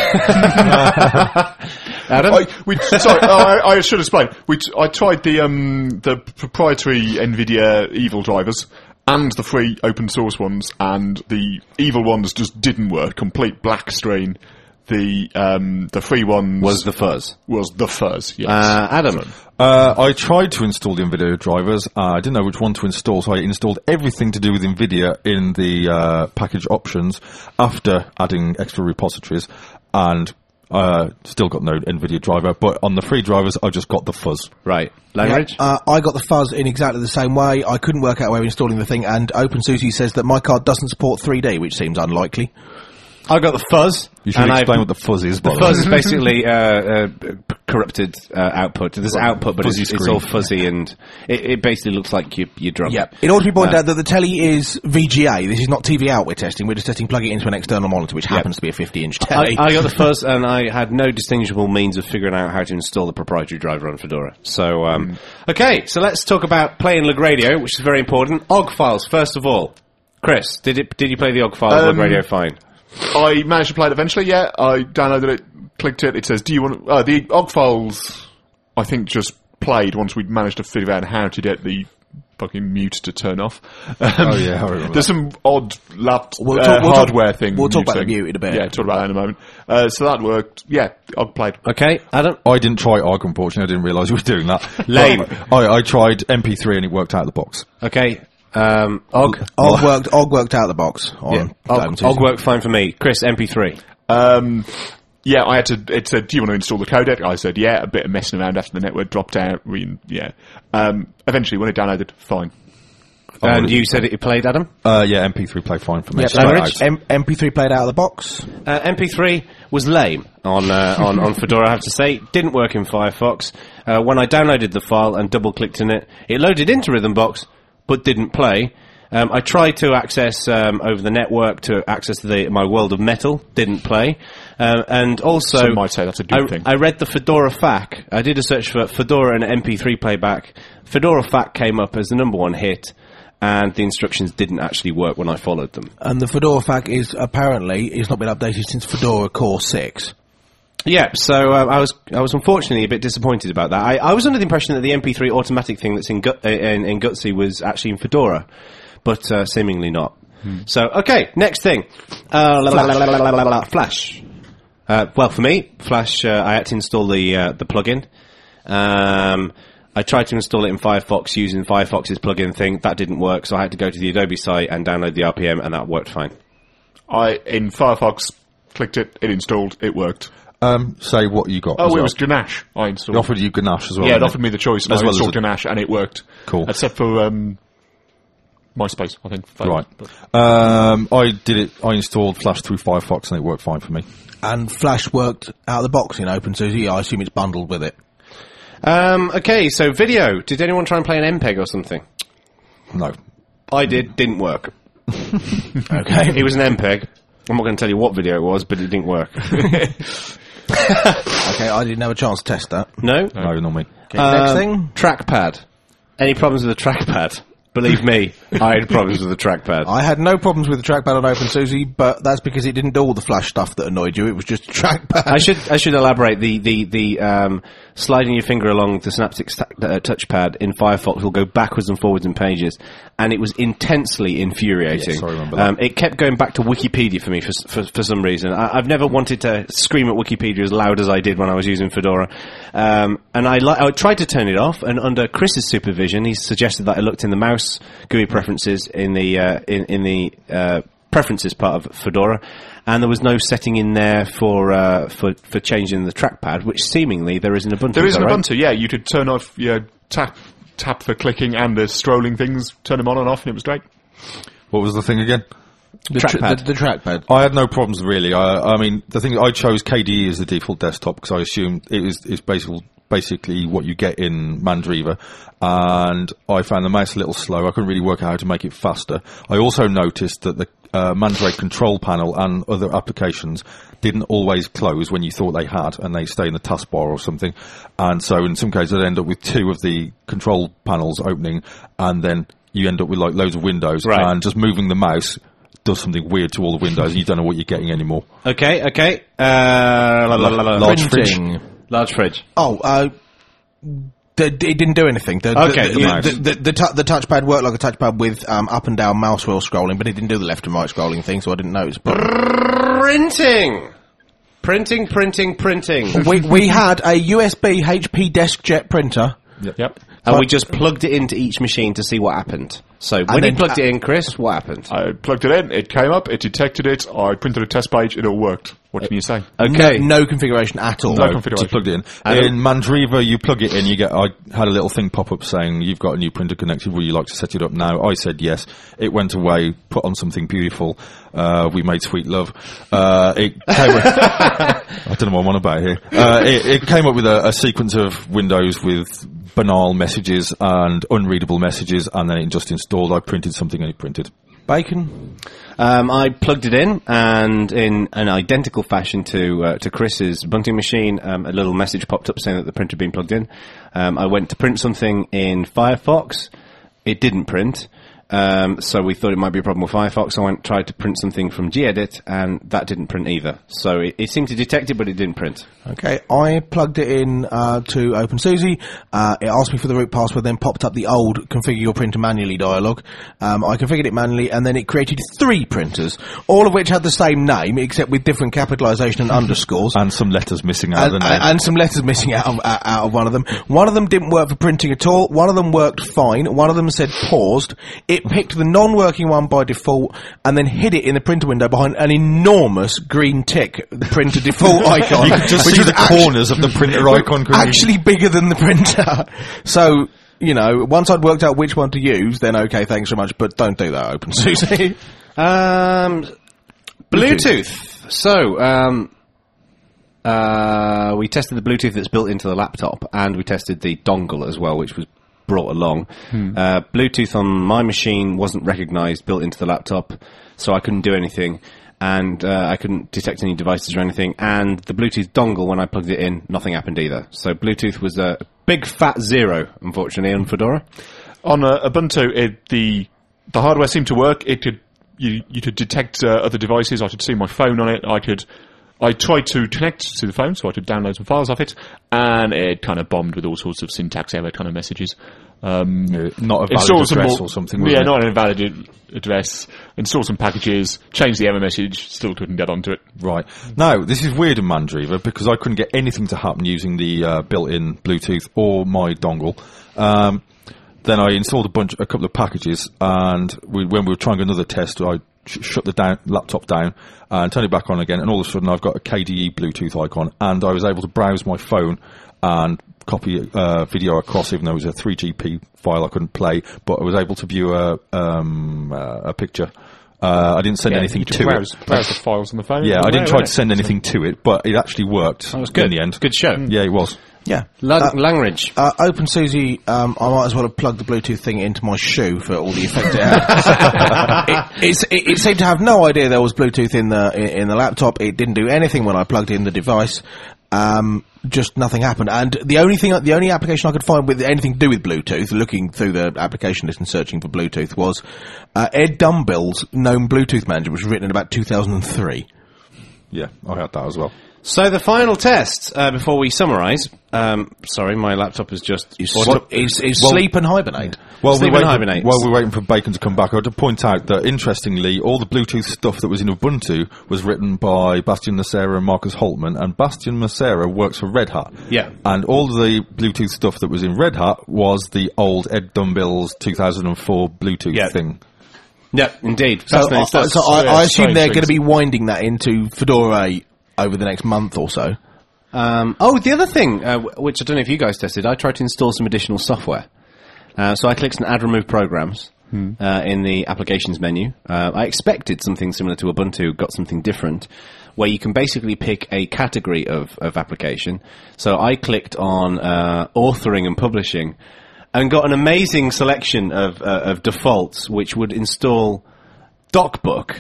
Adam? I, we, sorry, oh, I, I should explain. We t- I tried the um, the proprietary NVIDIA evil drivers and the free open source ones, and the evil ones just didn't work. Complete black screen. The um, the free ones was the fuzz. was the fuzz. Yes. Uh, Adam. Uh, I tried to install the NVIDIA drivers. Uh, I didn't know which one to install, so I installed everything to do with NVIDIA in the uh, package options after adding extra repositories, and uh, still got no NVIDIA driver. But on the free drivers, I just got the fuzz. Right. Language? Uh, I got the fuzz in exactly the same way. I couldn't work out a way of installing the thing, and OpenSUSE says that my card doesn't support three D, which seems unlikely. I got the fuzz. You should and explain I've- what the fuzz is. The by fuzz is way. basically uh, uh, corrupted uh, output. There's output, but Fuzzy it's, it's screen. all fuzzy, and it, it basically looks like you, you're drunk. Yep. It ought to be pointed Uh, out that the telly is V G A. This is not T V out we're testing. We're just testing plug it into an external monitor, which happens to be a fifty inch I, telly. I got the fuzz, and I had no distinguishable means of figuring out how to install the proprietary driver on Fedora. So, um, okay, so let's talk about playing Lug Radio, which is very important. O G files, first of all. Chris, did it? Did you play the O G files Um, Lug Radio fine? I managed to play it eventually, yeah. I downloaded it, clicked it. It says, do you want... Uh, the O G files, I think, just played once we'd managed to figure out how to get the fucking mute to turn off. Um, Oh, yeah, I remember There's some odd lap, We'll uh, talk- we'll talk- hardware thing. we'll talk about the thing. mute in a bit. Yeah, talk about that in a moment. Uh, so that worked. Yeah, I played. Okay, Adam? I didn't try O G, unfortunately. I didn't realise we were doing that. Lame. I, I tried M P three and it worked out of the box. Okay, um, O G? Og worked. Og worked out of the box. On Yeah, O G, O G worked fine for me. Chris, M P three. Um, yeah, I had to, it said, do you want to install the codec? I said, yeah, a bit of messing around after the network dropped out. We, yeah. Um, eventually, when it downloaded, fine. And you said it you played, Adam? Uh, yeah, M P three played fine for me. Yep. Straight Average? out. M- M P three played out of the box. Uh, M P three was lame on, uh, on on Fedora, I have to say. Didn't work in Firefox. Uh, when I downloaded the file and double-clicked in it, it loaded into Rhythmbox, but didn't play. Um, I tried to access um, over the network to access the, my World of Metal, didn't play. Um, and also, Some might say that's a good I, thing. I read the Fedora F A Q. I did a search for Fedora and M P three playback. Fedora F A Q came up as the number one hit, and the instructions didn't actually work when I followed them. And the Fedora F A Q is apparently it's not been updated since Fedora Core six. Yeah, so uh, I was I was unfortunately a bit disappointed about that. I, I was under the impression that the M P three automatic thing that's in Gut, uh, in, in Gutsy was actually in Fedora, but uh, seemingly not. So okay, next thing, uh, la, la, la, la, la, la, la, la, Flash. Uh, well, for me, Flash, uh, I had to install the uh, the plugin. Um, I tried to install it in Firefox using Firefox's plugin thing. That didn't work, so I had to go to the Adobe site and download the R P M, and that worked fine. I, in Firefox, clicked it, it installed, it worked. Um, say what you got. Oh, as it well. was Ganache I installed. It offered you Ganache as well. yeah, it didn't offered me the choice, and As I well as installed a- Ganache, and it worked. Cool. Except for um, MySpace, I think. failed. Right. But- Um, I did it. I installed Flash through Firefox and it worked fine for me. And Flash worked out of the box in OpenSUSE. I assume it's bundled with it. Um, okay, so video. Did anyone try and play an M P E G or something? No. I did. Didn't work. Okay. It was an M P E G. I'm not going to tell you what video it was, but it didn't work. Okay, I didn't have a chance to test that. No? No, not me. Okay, next Um, thing. Trackpad. Any problems with the trackpad? Believe me, I had problems with the trackpad. I had no problems with the trackpad on OpenSUSE, but that's because it didn't do all the Flash stuff that annoyed you. It was just a trackpad. I should I should elaborate. The the the um, sliding your finger along the Synaptic sta- uh, touchpad in Firefox will go backwards and forwards in pages, and it was intensely infuriating. Yes, I remember that. Um, it kept going back to Wikipedia for me for s- for, for some reason. I, I've never wanted to scream at Wikipedia as loud as I did when I was using Fedora, um, and I li- I tried to turn it off. And under Chris's supervision, he suggested that I looked in the mouse G U I preferences in the uh, in in the uh, preferences part of Fedora, and there was no setting in there for uh, for for changing the trackpad, which seemingly there is in Ubuntu. There is is an that right? Ubuntu, yeah. You could turn off your tap tap for clicking and the strolling things, turn them on and off, and it was great. What was the thing again? the, tr- trackpad. the, the trackpad. I had no problems really. I, I mean, the thing I chose K D E as the default desktop because I assumed it is is basically basically what you get in Mandriva, and I found the mouse a little slow. I couldn't really work out how to make it faster. I also noticed that the uh, Mandrake control panel and other applications didn't always close when you thought they had, and they stay in the taskbar or something. And so in some cases, I'd end up with two of the control panels opening, and then you end up with like loads of windows, Right. and just moving the mouse does something weird to all the windows, and you don't know what you're getting anymore. Okay, okay. Uh, la, la, la, la. Large fridge. Printing. Large fridge. Oh, uh, the, it didn't do anything. The, Okay, the, the, yeah. the, the, the, tu- the touchpad worked like a touchpad with um, up and down mouse wheel scrolling, but it didn't do the left and right scrolling thing, so I didn't notice. Printing. Printing, printing, printing. we we had a U S B H P DeskJet printer. Yep. And we just plugged it into each machine to see what happened. So when you then- plugged it in, Chris, what happened? I plugged it in, it came up, it detected it, I printed a test page, it all worked. What can you say? Okay. No, no configuration at all. No No, configuration. just plugged it in. Adam? In Mandriva, you plug it in, you get, I had a little thing pop up saying, you've got a new printer connected, would you like to set it up now? I said yes. It went away, put on something beautiful, uh, we made sweet love. Uh, it came with, I don't know what I'm on about here. Uh, it, it came up with a, a sequence of windows with banal messages and unreadable messages, and then it just installed. I printed something and it printed. Bacon. Um, I plugged it in, and in an identical fashion to uh, to Chris's bunting machine, um, a little message popped up saying that the printer had been plugged in. Um, I went to print something in Firefox. It didn't print. Um, so we thought it might be a problem with Firefox. I went tried to print something from gedit, and that didn't print either. So it, it seemed to detect it, but it didn't print. Okay, I plugged it in uh, to OpenSUSE. Uh, it asked me for the root password, then popped up the old configure your printer manually dialog. Um, I configured it manually, and then it created three printers, all of which had the same name, except with different capitalisation and underscores. And some letters missing out of And, the name. and some letters missing out of, out out of one of them. One of them didn't work for printing at all. One of them worked fine. One of them said paused. It picked the non-working one by default and then hid it in the printer window behind an enormous green tick, the printer default icon. You could just which see was the actu- corners of the printer icon. couldn't you? Actually bigger than the printer. So, you know, once I'd worked out which one to use, then okay, thanks so much, but don't do that, OpenSUSE. Um, Bluetooth. So, um, uh, we tested the Bluetooth that's built into the laptop, and we tested the dongle as well, which was brought along. Hmm. Uh, Bluetooth on my machine wasn't recognised, built into the laptop, so I couldn't do anything, and uh, I couldn't detect any devices or anything. And the Bluetooth dongle, when I plugged it in, nothing happened either. So Bluetooth was a big fat zero, unfortunately, on Fedora. On uh, Ubuntu, it, the the hardware seemed to work. It could you you could detect uh, other devices. I could see my phone on it. I could. I tried to connect to the phone so I could download some files off it, and it kind of bombed with all sorts of syntax error kind of messages. Um, Yeah, not a valid installed some address more- or something, Yeah, wasn't it? not an invalid ad- address. Installed some packages, changed the error message, still couldn't get onto it. Right. Now, this is weird in Mandriva because I couldn't get anything to happen using the uh, built-in Bluetooth or my dongle. Um, then I installed a bunch, a couple of packages, and we, when we were trying another test, I sh- shut the down, laptop down and turned it back on again, and all of a sudden I've got a K D E Bluetooth icon, and I was able to browse my phone and copy uh, video across, even though it was a three G P file I couldn't play, but I was able to view a um, uh, a picture. Uh, I didn't send anything you to can browse, it. browse the files on the phone. Yeah, I didn't Yeah, try right. to send anything to it, but it actually worked. That was good. In the end. Good show. Yeah, it was. Yeah. Lang- Uh, Langridge. Uh, OpenSUSE, um, I might as well have plugged the Bluetooth thing into my shoe for all the effect it had. it, it's- it, it seemed to have no idea there was Bluetooth in the in, in the laptop. It didn't do anything when I plugged in the device. Um, just nothing happened. And the only thing, the only application I could find with anything to do with Bluetooth, looking through the application list and searching for Bluetooth, was uh, Ed Dumbill's GNOME Bluetooth Manager, which was written in about two thousand three. Yeah, I had that as well. So the final test, uh, before we summarise, um, sorry, my laptop is just... Is, auto- is, is well- sleep and hibernate. While Sleep we're, and waiting, hibernate. while we're waiting for Bacon to come back, I had to point out that, interestingly, all the Bluetooth stuff that was in Ubuntu was written by Bastian Nocera and Marcus Holtman, and Bastian Nocera works for Red Hat. Yeah. And all the Bluetooth stuff that was in Red Hat was the old Ed Dumbill's two thousand four Bluetooth Yeah. thing. Yeah, indeed. So, Fascinating I, stuff. so I, Yeah, I assume strange they're going to things. be winding that into Fedora eight over the next month or so. Um, oh, the other thing, uh, w- which I don't know if you guys tested, I tried to install some additional software. Uh, so I clicked on Add Remove Programs uh, in the Applications menu. Uh, I expected something similar to Ubuntu, got something different, where you can basically pick a category of, of application. So I clicked on uh, Authoring and Publishing, and got an amazing selection of, uh, of defaults, which would install DocBook,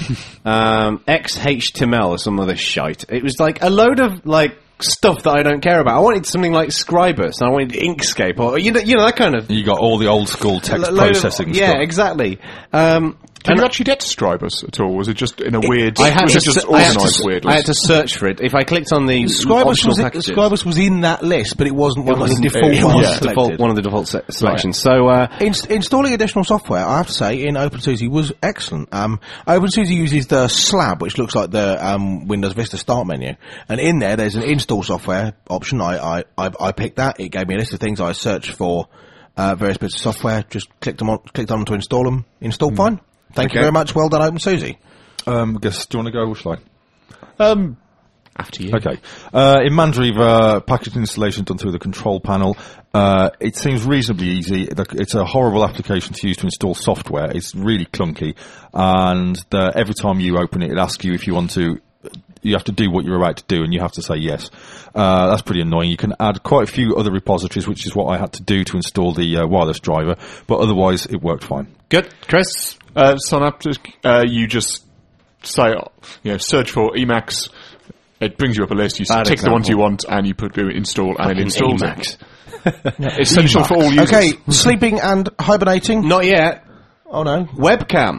um, X H T M L or some other shite. It was like a load of like stuff that I don't care about. I wanted something like Scribus, and I wanted Inkscape, or you know, you know that kind of You got all the old school text lo- load of- processing yeah, stuff. exactly. Um, Can and you actually get to Scribus at all? Was it just in a weird? I had was to, it just se- I had to organised se- weirdly? I had to search for it. If I clicked on the Scribus optional was, in, packages, Scribus was in that list, but it wasn't one of the wasn't- default it ones was selected. default, one of the default se- selections. So, uh, Inst- installing additional software, I have to say, in OpenSUSE was excellent. Um, OpenSUSE uses the slab, which looks like the um, Windows Vista start menu, and in there, there's an install software option. I, I, I, I picked that. It gave me a list of things. I searched for uh, various bits of software, just clicked them on, clicked on them to install them. Install fine. Thank you Okay. very much. Well done, OpenSUSE. Um, I guess, do you want to go or shall I? Um, After you. Okay. Uh, in Mandriva, package installation done through the control panel. Uh, it seems reasonably easy. It's a horrible application to use to install software. It's really clunky. And uh, every time you open it, it asks you if you want to, you have to do what you're about to do, and you have to say yes. Uh, that's pretty annoying. You can add quite a few other repositories, which is what I had to do to install the uh, wireless driver, but otherwise it worked fine. Good. Chris? Uh, Synaptic, uh, you just say, you know, search for Emacs. It brings you up a list. You Bad tick example. the ones you want, and you put do install, and it installs Emacs. it. Essential for all users. Okay, sleeping and hibernating. Not yet. Oh no. Webcam.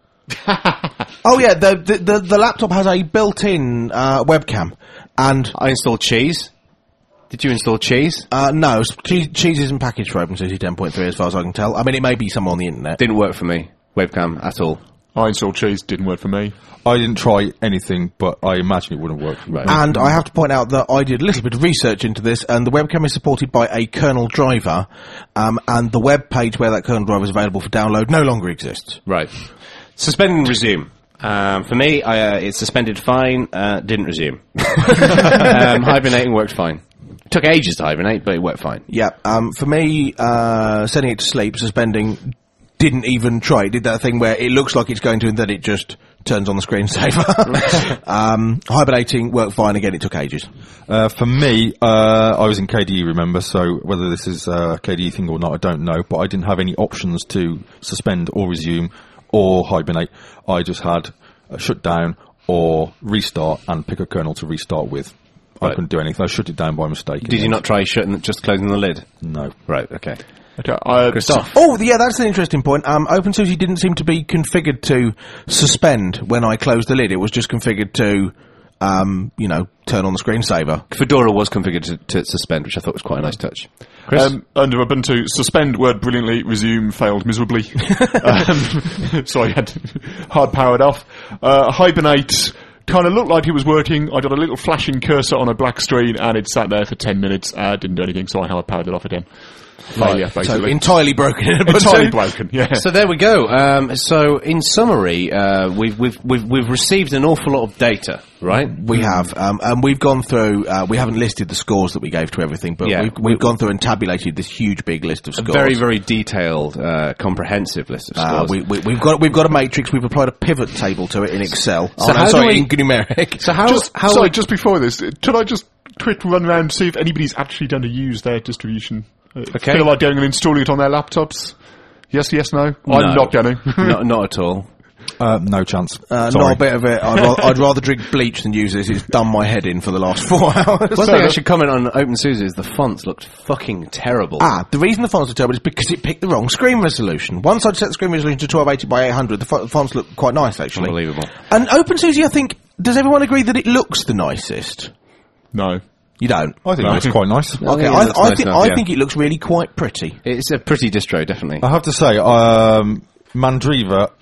Oh yeah, the the the, the laptop has a built-in uh, webcam, and I installed Cheese. Did you install Cheese? uh, no, s- cheese, cheese isn't packaged for OpenSUSE ten point three as far as I can tell. I mean, it may be somewhere on the internet. Didn't work for me. Webcam at all. I installed Cheese, didn't work for me. I didn't try anything, but I imagine it wouldn't work for me. And I have to point out that I did a little bit of research into this, and the webcam is supported by a kernel driver, um, and the web page where that kernel driver is available for download no longer exists. Right. Suspend and resume. Um, for me, I, uh, it suspended fine, uh, didn't resume. um, hibernating worked fine. Took ages to hibernate, but it worked fine. Yeah, um, for me, uh, sending it to sleep, suspending, didn't even try. It did that thing where it looks like it's going to, and then it just turns on the screensaver. um, hibernating worked fine. Again, it took ages. Uh, for me, uh, I was in K D E, remember, so whether this is a K D E thing or not, I don't know, but I didn't have any options to suspend or resume or hibernate. I just had a shut down or restart and pick a kernel to restart with. I Right. couldn't do anything. I shut it down by mistake. Did you not try shutting, just closing the lid? No. Right, okay. Okay, uh, Christoph? Oh, yeah, that's an interesting point. Um, OpenSUSE didn't seem to be configured to suspend when I closed the lid. It was just configured to, um, you know, turn on the screensaver. Fedora was configured to, to suspend, which I thought was quite a nice touch. Chris? Um, under Ubuntu, suspend worked brilliantly, resume failed miserably. um, so I had hard powered off. Uh, hibernate kind of looked like it was working. I got a little flashing cursor on a black screen, and it sat there for ten minutes. Uh, didn't do anything, so I hard powered it off again. Failure, So basically. entirely broken. entirely broken. Yeah. So there we go. Um, so in summary, uh, we've, we've, we've, we've received an awful lot of data, right? We have, um, and we've gone through. Uh, we haven't listed the scores that we gave to everything, but Yeah. we've, we've gone through and tabulated this huge, big list of A scores. very, very detailed, uh, comprehensive list of Uh, scores. we, we, we've got we've got a matrix. We've applied a pivot table to it in Excel. So oh, no, how do sorry, we- in numeric. so how, just, how sorry, we- just before this, could I just quick run around and see if anybody's actually done to use their distribution? Uh, Okay. Feel like going and installing it on their laptops? Yes, yes, no? No. I'm not going to. not, not at all. Uh, no chance. Uh, Sorry. not a bit of it. I'd, ra- I'd rather drink bleach than use this. It's done my head in for the last four hours. One thing I should comment on OpenSUSE is the fonts looked fucking terrible. Ah, the reason the fonts are terrible is because it picked the wrong screen resolution. Once I'd set the screen resolution to twelve eighty by eight hundred, the fo- fonts look quite nice, actually. Unbelievable. And OpenSUSE, I think, does everyone agree that it looks the nicest? No. You don't? I think that's quite nice. Okay, yeah, I, that's I, nice think, enough, I yeah. think it looks really quite pretty. It's a pretty distro, definitely. I have to say, um, Mandriva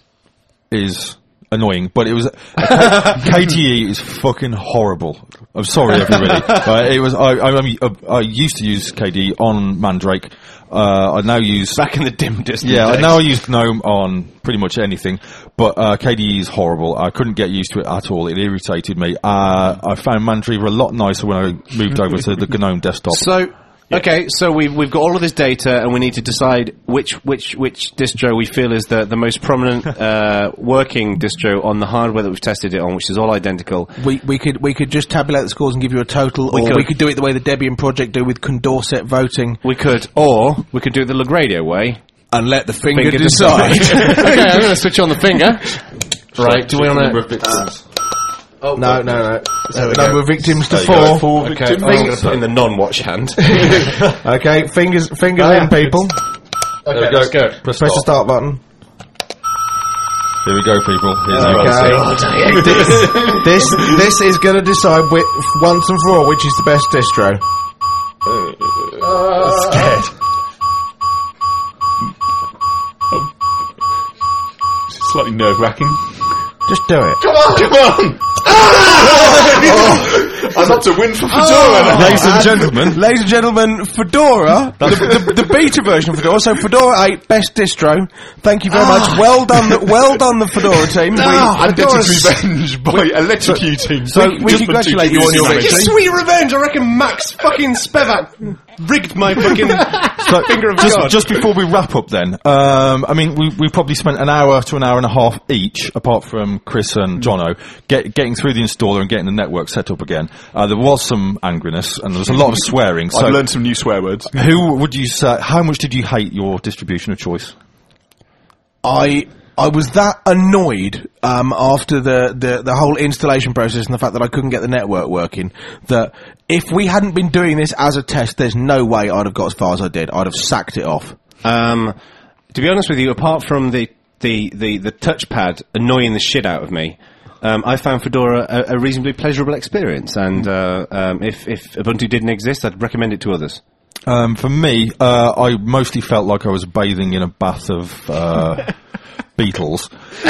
is annoying, but it was K T E is fucking horrible. I'm sorry, everybody. uh, it was. I, I, I, I used to use K D E on Mandrake. Uh, I now use Back in the dim distant yeah. days. Now I use GNOME on pretty much anything, but uh, K D E is horrible. I couldn't get used to it at all. It irritated me. Uh, I found Mandriva a lot nicer when I moved over to the GNOME desktop. So, okay, so we've we've got all of this data, and we need to decide which which which distro we feel is the the most prominent uh, working distro on the hardware that we've tested it on, which is all identical. We we could we could just tabulate the scores and give you a total, We or could. we could do it the way the Debian project do with Condorcet voting We could, or we could do it the LaGradio way. and let the finger, Finger decide. decide. Okay, I'm going to switch on the finger. Right, do we want to? Oh, no, no, no. There we Number go. of victims to There you go. four. Four Okay, victims. I'm going to put in the non-watch hand. Okay, fingers fingers in, people. There we go. let's go. Press Press the start. start button. Here we go, people. Here's Okay. the this, this this is going to decide wi- once and for all which is the best distro. Scared. It's slightly nerve wracking. Just do it. Come on, come on! And that's a win for Fedora. Oh, now. Ladies and gentlemen. Ladies and gentlemen, Fedora, the, the, the beta version of Fedora. So Fedora eight, best distro. Thank you very much. Well done, the, well done, the Fedora team. We, And gets his revenge by electrocuting. so we, we congratulate you on your victory. Sweet revenge! I reckon Max fucking Spivak rigged my fucking So, finger of just, God. just before we wrap up then, um, I mean, we, we probably spent an hour to an hour and a half each, apart from Chris and Jono, get, getting through the installer and getting the network set up again. Uh, there was some angriness, and there was a lot of swearing. So, I've learned some new swear words. who would you say, how much did you hate your distribution of choice? I I was that annoyed um, after the, the, the whole installation process and the fact that I couldn't get the network working that if we hadn't been doing this as a test, there's no way I'd have got as far as I did. I'd have sacked it off. Um, to be honest with you, apart from the, the, the, the touchpad annoying the shit out of me, um, I found Fedora a, a reasonably pleasurable experience. And uh, um, if, if Ubuntu didn't exist, I'd recommend it to others. Um, for me, uh, I mostly felt like I was bathing in a bath of uh, Beatles.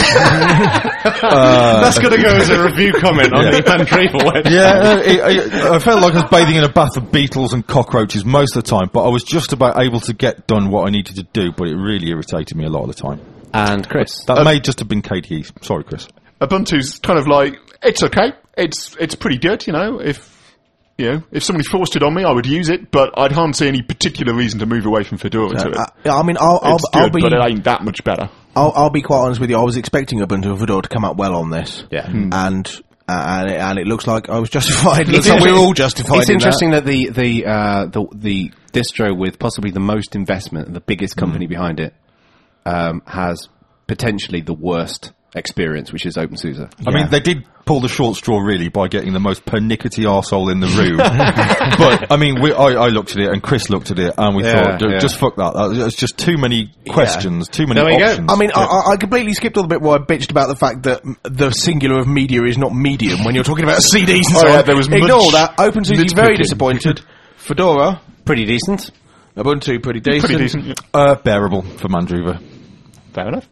That's going to go as a review comment on the Mandriva website. Yeah, uh, it, I, I felt like I was bathing in a bath of beetles and cockroaches most of the time, but I was just about able to get done what I needed to do, but it really irritated me a lot of the time. And Chris. That may just have been K D E. Sorry, Chris. Ubuntu's kind of like, it's okay. It's it's pretty good, you know. If you know, if somebody forced it on me, I would use it, but I can't see any particular reason to move away from Fedora to it. Uh, I mean, I'll, I'll, It's I'll good, be but it ain't that much better. I'll, I'll be quite honest with you. I was expecting Ubuntu and Fedora to come out well on this. Yeah. And uh, and, it, and it looks like I was justified. It looks like we were all justified. It's in interesting that. that, the the, uh, the the distro with possibly the most investment and the biggest company behind it um, has potentially the worst experience, which is OpenSUSE. I mean, they did pull the short straw, really, by getting the most pernickety arsehole in the room. But, I mean, we, I, I looked at it, and Chris looked at it, and we Yeah, thought, yeah. just fuck that. There's just too many questions, too many There we go. options. I mean, I, I completely skipped all the bit where I bitched about the fact that m- the singular of media is not medium when you're talking about C Ds and Oh, so yeah, on. there was Ignore much that. OpenSUSE very nitpicking. disappointed. Fedora, Pretty decent. Ubuntu pretty decent. Pretty decent. Yeah. Uh, bearable for Mandriva. Fair enough.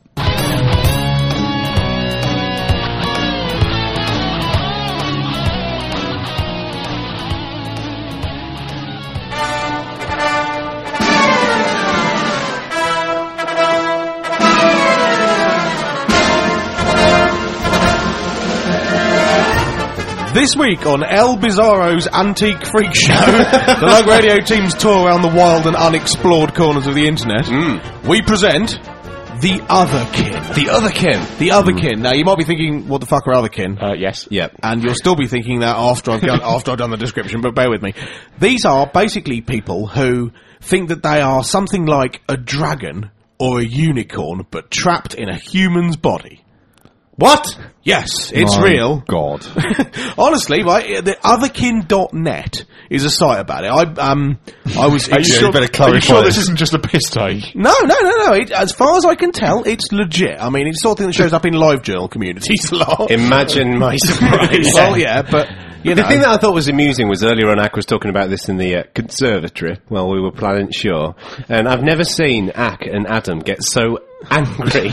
This week on El Bizarro's Antique Freak Show, the Lug Radio team's tour around the wild and unexplored corners of the internet, we present The Otherkin. The Otherkin. The Otherkin. Now, you might be thinking, what the fuck are Otherkin? Uh, yes. Yep. And you'll still be thinking that after I've done, after I've done the description, but bear with me. These are basically people who think that they are something like a dragon or a unicorn, but trapped in a human's body. What? Yes, it's My real. God. Honestly, right, the otherkin dot net is a site about it. I um, I was. Are you, Yeah, sure, you better are you clarify sure this. this isn't just a piss take? No, no, no, no. It, as far as I can tell, it's legit. I mean, it's the sort of thing that shows up in live journal communities a lot. Imagine my surprise. Well, yeah, but you The know, thing that I thought was amusing was earlier on, Ack was talking about this in the uh, conservatory while we were planning Shaw, and I've never seen Ack and Adam get so angry.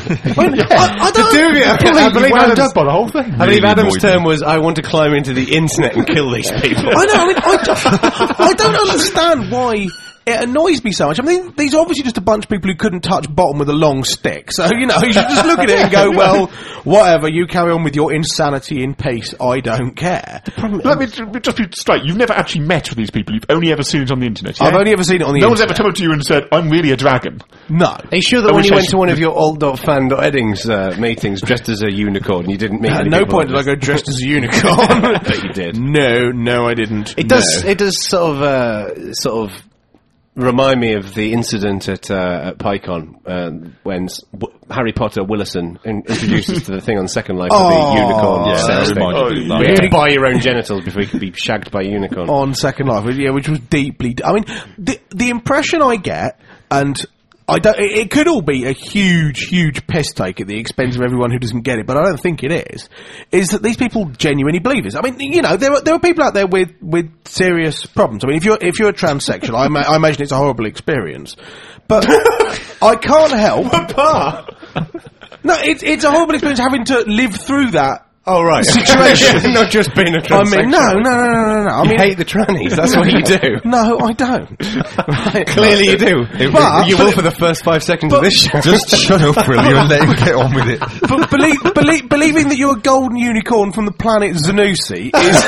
I, I The don't. two of you, I believe, I believe wound Adam's, up by the whole thing. I believe Really Adam's annoyed me. term was, I want to climb into the internet and kill these people. I know. I mean, I don't, I don't understand why it annoys me so much. I mean, these are obviously just a bunch of people who couldn't touch bottom with a long stick. So, you know, you should just look at it and go, well, whatever, you carry on with your insanity in peace. I don't care. Let me j- just be straight. You've never actually met with these people. You've only ever seen it on the internet. I've yeah? only ever seen it on the No one's ever internet. come up to you and said, I'm really a dragon. No. Are you sure that I when wish you I went should- to one of your old.fan.eddings uh, meetings dressed as a unicorn, you didn't meet At any no people point did I like go this? dressed as a unicorn. But you did. No, no, I didn't. It does. It does sort of, uh, sort of remind me of the incident at, uh, at PyCon uh, when s- w- Harry Potter Willison in- introduced us to the thing on Second Life, Oh, the unicorn. yeah, sex that thing. reminded me of that. We had to buy your own genitals before you could be shagged by a unicorn. On Second Life, yeah, which was deeply. I mean, the the impression I get, and I don't. It, it could all be a huge, huge piss take at the expense of everyone who doesn't get it, but I don't think it is. Is that these people genuinely believe this? I mean, you know, there are there are people out there with with serious problems. I mean, if you're if you're a transsexual, I, ma- I imagine it's a horrible experience, but I can't help. No, it's it's a horrible experience having to live through that Oh, right. situation. Not just being a I transsexual. mean, no, no, no, no, no, no. I You mean, hate the trannies, that's what you do. no, I don't. Right. Clearly you do. But- you but- will for the first five seconds of this show. Just shut up, will you, and let him get on with it. But believe, believe, believing that you're a golden unicorn from the planet Zanussi is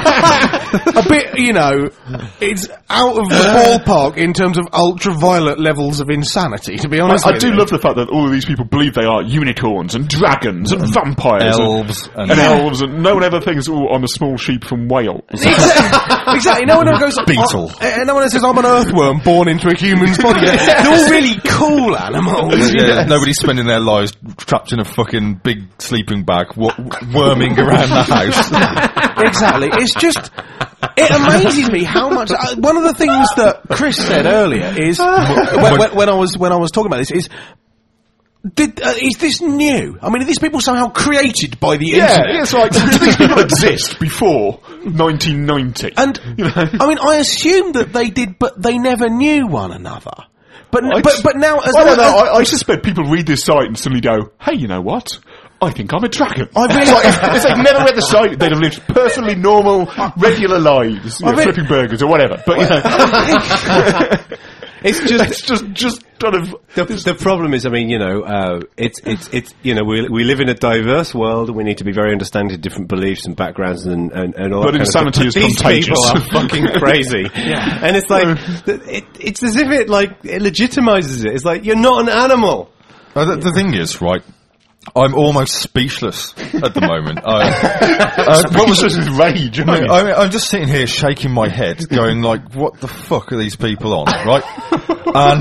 a bit, you know, it's out of the ballpark in terms of ultraviolet levels of insanity, to be honest I, I with do you. love the fact that all of these people believe they are unicorns and dragons and vampires Elves and, and- and elves, and no one ever thinks, "Oh, I'm a small sheep from Wales." Exactly. exactly. No one ever goes Beetle. Oh, and no one ever says I'm an earthworm born into a human's body. They're all really cool animals. Yeah, nobody's spending their lives trapped in a fucking big sleeping bag, w- worming around the house. Exactly. It's just. It amazes me how much. Uh, one of the things that Chris said earlier is when, when, when I was when I was talking about this is. Did, uh, is this new? I mean, are these people somehow created by the Yeah, internet? it's like did these people exist before nineteen ninety? And You know? I mean, I assumed that they did, but they never knew one another. But I but just- but now, as I don't long know. as- I, I suspect people read this site and suddenly go, "Hey, you know what? I think I'm a dragon." I really- it's like if, if they've never read the site, they'd have lived perfectly normal, regular lives, you I know, really- flipping burgers or whatever. But you know, It's just it's just just kind of. the, the problem is, I mean, you know, uh, it's it's it's you know, we we live in a diverse world, and we need to be very understanding of different beliefs and backgrounds and and, and all. But that kind insanity of is stuff. These contagious. people are fucking crazy, yeah. And it's like th- it, it's as if it like it legitimizes it. It's like you're not an animal. Uh, the, the thing is, right, I'm almost speechless at the moment. I, uh, what was This is rage. I mean, I mean, I'm just sitting here shaking my head, going like, "What the fuck are these people on?" Right? And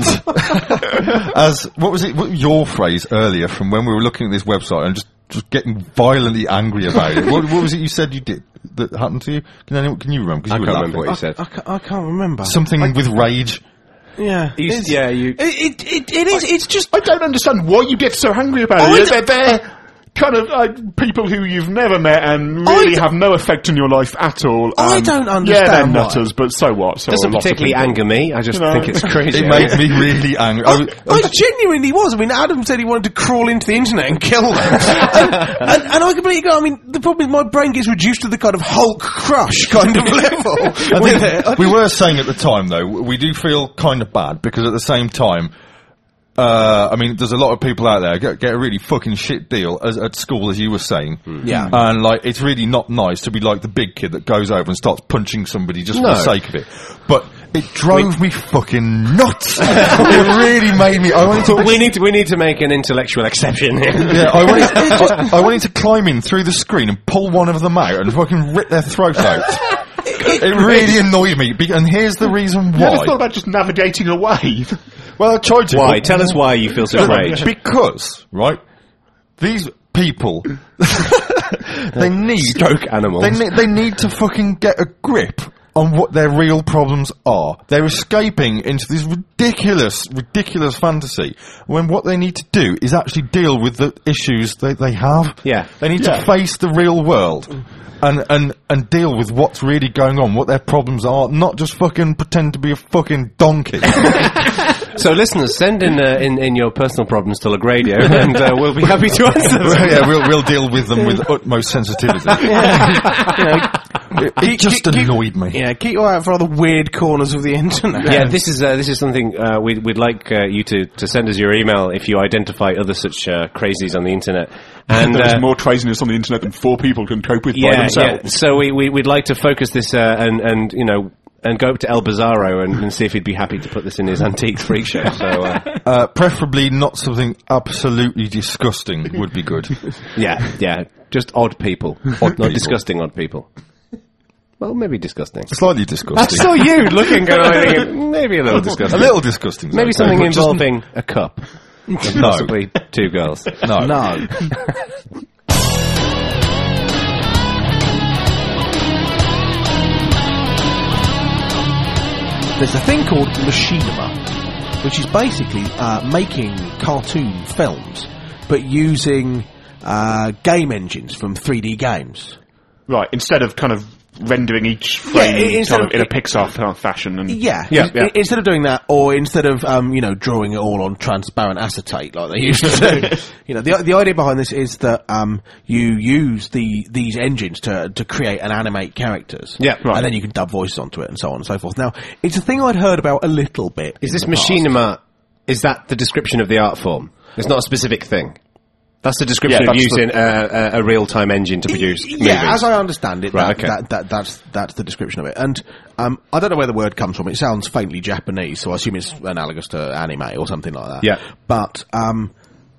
as what was it? What, your phrase earlier from when we were looking at this website and just just getting violently angry about it. What, what was it you said you did that happened to you? Can anyone, can you remember? 'Cause I you were can't remember laughing. what you said. I, ca- I can't remember. Something with rage. Yeah, You- it's- yeah, you- It, it, it, it is. It's just. I don't understand why you get so angry about I it. don't- They're, they're kind of uh, people who you've never met and really don't- have no effect on your life at all. I and don't Yeah, they're understand why. nutters, but so what? So Doesn't are lots of particularly people. anger me. I just You know. think it's crazy. It made me really angry. I, was- I genuinely was. I mean, Adam said he wanted to crawl into the internet and kill them. and, and, and I completely go, I mean, the problem is my brain gets reduced to the kind of Hulk crush kind of level. I with think it. I we were saying at the time, though, we do feel kind of bad because at the same time, uh, I mean, there's a lot of people out there get, get a really fucking shit deal as, at school, as you were saying. Yeah. And, like, it's really not nice to be like the big kid that goes over and starts punching somebody just for No. the sake of it. But it drove me fucking nuts. It really made me, I wanted to... we need to we need to make an intellectual exception here. Yeah, I wanted, I, I wanted to climb in through the screen and pull one of them out and fucking rip their throat out. It really annoyed me, be- and here's the reason You ever thought why. about just navigating away? Well, I tried to. Why? Tell us why you feel such rage. Because, right, these people, they need Stroke animals. They need, they need to fucking get a grip on what their real problems are. They're escaping into this ridiculous, ridiculous fantasy when what they need to do is actually deal with the issues that they have. Yeah. They need Yeah. to face the real world. And, and, and deal with what's really going on, what their problems are, not just fucking pretend to be a fucking donkey. So, listeners, send in, uh, in in your personal problems to LaGradio, and uh, we'll be happy to answer them. Yeah, we'll, we'll deal with them with utmost sensitivity. It, it just keep- keep- annoyed me. Yeah, keep your eye out for other weird corners of the internet. Yeah, this is uh, this is something uh, we'd we'd like uh, you to, to send us your email if you identify other such uh, crazies on the internet. And There's uh, more craziness on the internet than four people can cope with by yeah, themselves. yeah. So we, we we'd like to focus this uh, and and you know and go up to El Bizarro and, and see if he'd be happy to put this in his antique freak show. So uh, Uh, preferably not something absolutely disgusting would be good. yeah, yeah, just odd people, Odd not people. disgusting odd people. Well, maybe disgusting. Slightly I disgusting. saw you looking, going, I think, maybe a little disgusting. A little disgusting. Maybe okay, something but just- involving a cup. And No. possibly two girls. No. No. There's a thing called machinima, which is basically uh, making cartoon films, but using uh, game engines from three D games. Right, instead of kind of rendering each frame Yeah, instead kind of of- in a Pixar f- fashion. And Yeah, Yeah, in- yeah. instead of doing that, or instead of um, you know drawing it all on transparent acetate like they used to do, you know the the idea behind this is that um, you use the these engines to to create and animate characters, Yeah, right. and then you can dub voices onto it and so on and so forth. Now, it's a thing I'd heard about a little bit. Is this in the past. machinima? Is that the description of the art form? It's not a specific thing. That's the description Yeah, of that's using a, a, a real-time engine to produce Yeah, movies. as I understand it, Right, that, okay. that, that, that's that's the description of it. And um, I don't know where the word comes from. It sounds faintly Japanese, so I assume it's analogous to anime or something like that. Yeah. But um,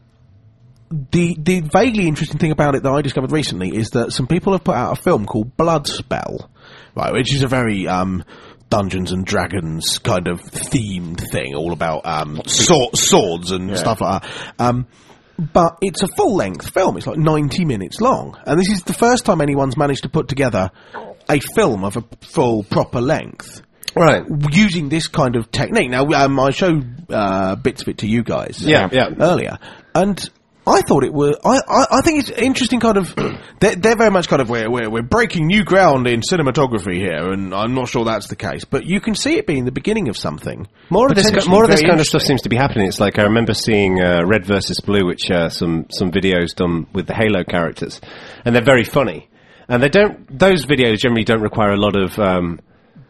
the the vaguely interesting thing about it that I discovered recently is that some people have put out a film called Bloodspell, right, which is a very um, Dungeons and Dragons kind of themed thing, all about um, sword, swords and stuff like that. Um, But it's a full-length film. It's like ninety minutes long. And this is the first time anyone's managed to put together a film of a full, proper length. Right. Using this kind of technique. Now, um, I showed uh, bits of it to you guys Yeah, uh, yeah. earlier. And I thought it was... I, I, I think it's interesting kind of... They're, they're very much kind of... We're, we're, we're breaking new ground in cinematography here, and I'm not sure that's the case. But you can see it being the beginning of something. More of this, potentially more of this very kind of stuff interesting. seems to be happening. It's like I remember seeing uh, Red versus Blue, which uh, some some videos done with the Halo characters, and they're very funny. And they don't; those videos generally don't require a lot of. Um,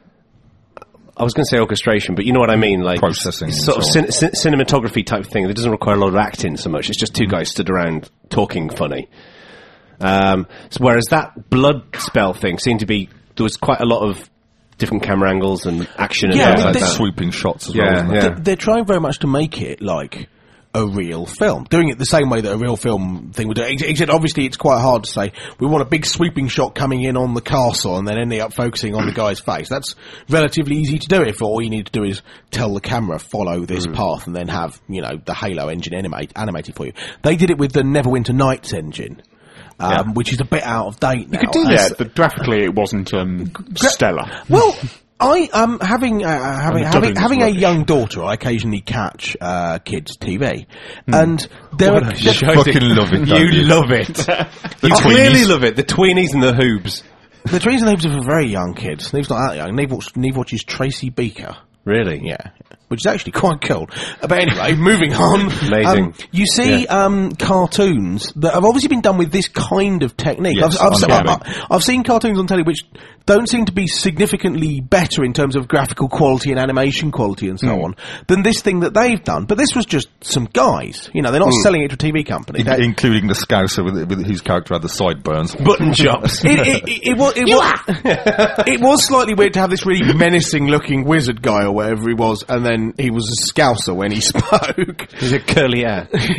I was going to say orchestration, but you know what I mean, like Processing s- sort of and cin- cin- cinematography type thing. That doesn't require a lot of acting so much. It's just two guys stood around talking funny. Um, so whereas that blood spell thing seemed to be there was quite a lot of different camera angles and action and Yeah, I things mean, like they- that. Sweeping shots as Yeah, well. Isn't it? yeah. They're, they're trying very much to make it like a real film, doing it the same way that a real film thing would do. Ex- Except obviously it's quite hard to say, we want a big sweeping shot coming in on the castle and then ending up focusing on the guy's face. That's relatively easy to do if all you need to do is tell the camera, follow this path, and then have, you know, the Halo engine animate, animated for you. They did it with the Neverwinter Nights engine. Um, Yeah. which is a bit out of date now. could do And- yeah, but graphically it wasn't um, stellar. Well, I um having uh, having And having dubbing having was a rubbish. young daughter. I occasionally catch uh, kids' T V, and there are I fucking love it. don't You love it. you tweenies. clearly love it. The tweenies and the hoobs. the Trees and Leaves are for very young kids. Neve's not that young. Neve, watch, Neve watches Tracy Beaker. Really? Yeah, which is actually quite cool. Uh, But anyway, moving on. Amazing. Um, you see um, cartoons that have obviously been done with this kind of technique. Yes, I've, I've, se- uncanny. I- I've seen cartoons on telly which don't seem to be significantly better in terms of graphical quality and animation quality and so Hmm. on than this thing that they've done. But this was just some guys. You know, they're not Hmm. selling it to a T V company. In- They- including the Scouser with, with whose character had the sideburns. Button chops. it, it, it, it, was, it, was, it was slightly weird to have this really menacing looking wizard guy or whatever he was, and then he was a scouser when he spoke. He's a curly hair. Do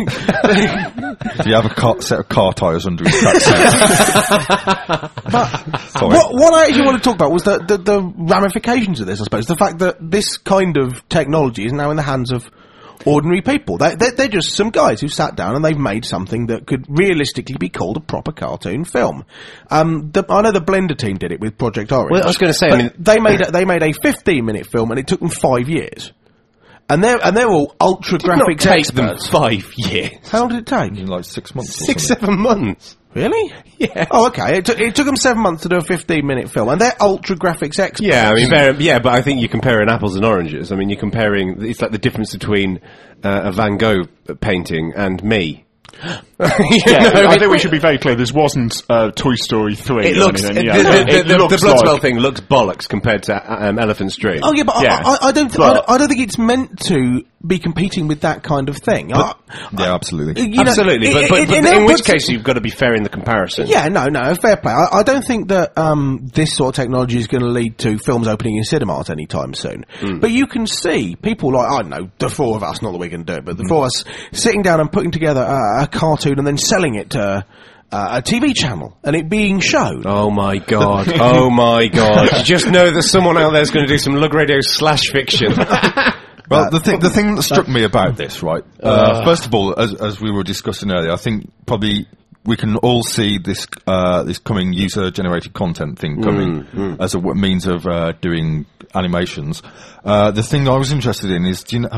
you have a car, set of car tyres under his tracksuit? Sorry. What, what I actually want to talk about was the, the, the ramifications of this, I suppose. The fact that this kind of technology is now in the hands of ordinary people. They, they're, they're just some guys who sat down and they've made something that could realistically be called a proper cartoon film. Um, the, I know the Blender team did it with Project Orange. Well, I was gonna say, I but mean- they made a, they made a fifteen minute film and it took them five years. And they're and they're all ultra graphics take them experts. five years. How long did it take? In like six months. Or Six, something. seven months. Really? Yeah. Oh, okay. It took it took them seven months to do a fifteen minute film, and they're ultra graphics experts. Yeah, I mean, very, yeah, but I think you're comparing apples and oranges. I mean, you're comparing, it's like the difference between uh, a Van Gogh painting and me. Yeah, I think we should be very clear. This wasn't uh, Toy Story three. It or looks, anything, the, yeah. the, It the, the, looks the blood spell like- thing looks bollocks compared to um, Elephant's Dream. Oh yeah, but Yeah. I, I, I don't. I, But- don't- I don't think it's meant to be competing with that kind of thing. I- Yeah, absolutely. you know, Absolutely, it- but, but, it- but it in now which puts- case you've got to be fair in the comparison. Yeah, no, no, fair play. I, I don't think that um, this sort of technology is going to lead to films opening in cinemas anytime soon. Hmm. But you can see people like, I don't know, the four of us, not that we're going to do it, but Hmm. the four of us sitting down and putting together a, a cartoon and then selling it to uh, a T V channel and it being shown. Oh my god. Oh my god. You just know that someone out there is going to do some Lug Radio slash fiction. Well, the thing the thing that struck me about this, right? Uh, first of all, as as we were discussing earlier, I think probably we can all see this uh, this coming user generated content thing coming as a w- means of uh, doing animations. Uh, the thing I was interested in is, do you know, have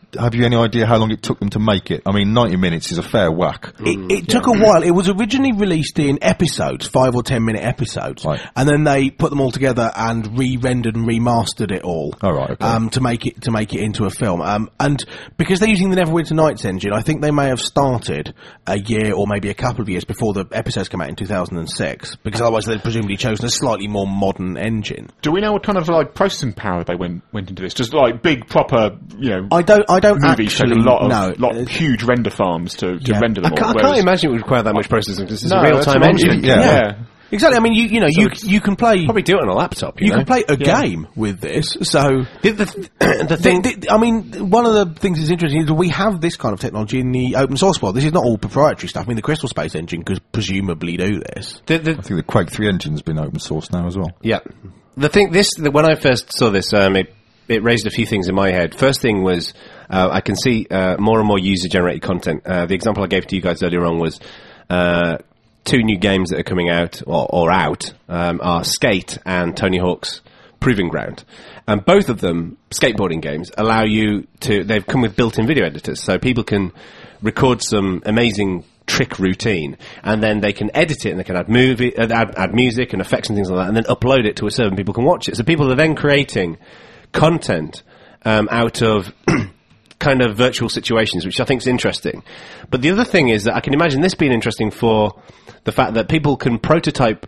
have you any idea how long it took them to make it? I mean, ninety minutes is a fair whack. It, it took a while. It was originally released in episodes, five or ten minute episodes, Right. and then they put them all together and re-rendered and remastered it all. Oh, right, okay. Um, to make it to make it into a film. Um, and because they're using the Neverwinter Nights engine, I think they may have started a year or maybe a couple of years before the episodes came out in two thousand six. Because otherwise they'd presumably chosen a slightly more modern engine. Do we know what kind of like processing power they went went into this? Just like big proper, you know, I don't. I don't movies take actually a lot of know. lot of huge render farms to, to Yeah. render I them can't, all. I can't whereas- imagine it would require that much processing because it's No, a real-time that's what I'm- engine. Yeah. yeah. Exactly. I mean, you you know, you it's- you can play. Probably do it on a laptop. You, You know? can play a Yeah. game with this, so The, the, the thing. The- the- I mean, one of the things that's interesting is that we have this kind of technology in the open source world. This is not all proprietary stuff. I mean, the Crystal Space engine could presumably do this. the, the, I think the Quake three engine's been open source now as well. Yeah. The thing, this, the, when I first saw this, um, it, it raised a few things in my head. First thing was, uh, I can see, uh, more and more user-generated content. Uh, the example I gave to you guys earlier on was, uh, two new games that are coming out, or, or out, um, are Skate and Tony Hawk's Proving Ground. And both of them, skateboarding games, allow you to, they've come with built-in video editors, so people can record some amazing trick routine, and then they can edit it, and they can add movie, uh, add, add music and effects and things like that, and then upload it to a server, and people can watch it. So people are then creating content um, out of kind of virtual situations, which I think is interesting. But the other thing is that I can imagine this being interesting for the fact that people can prototype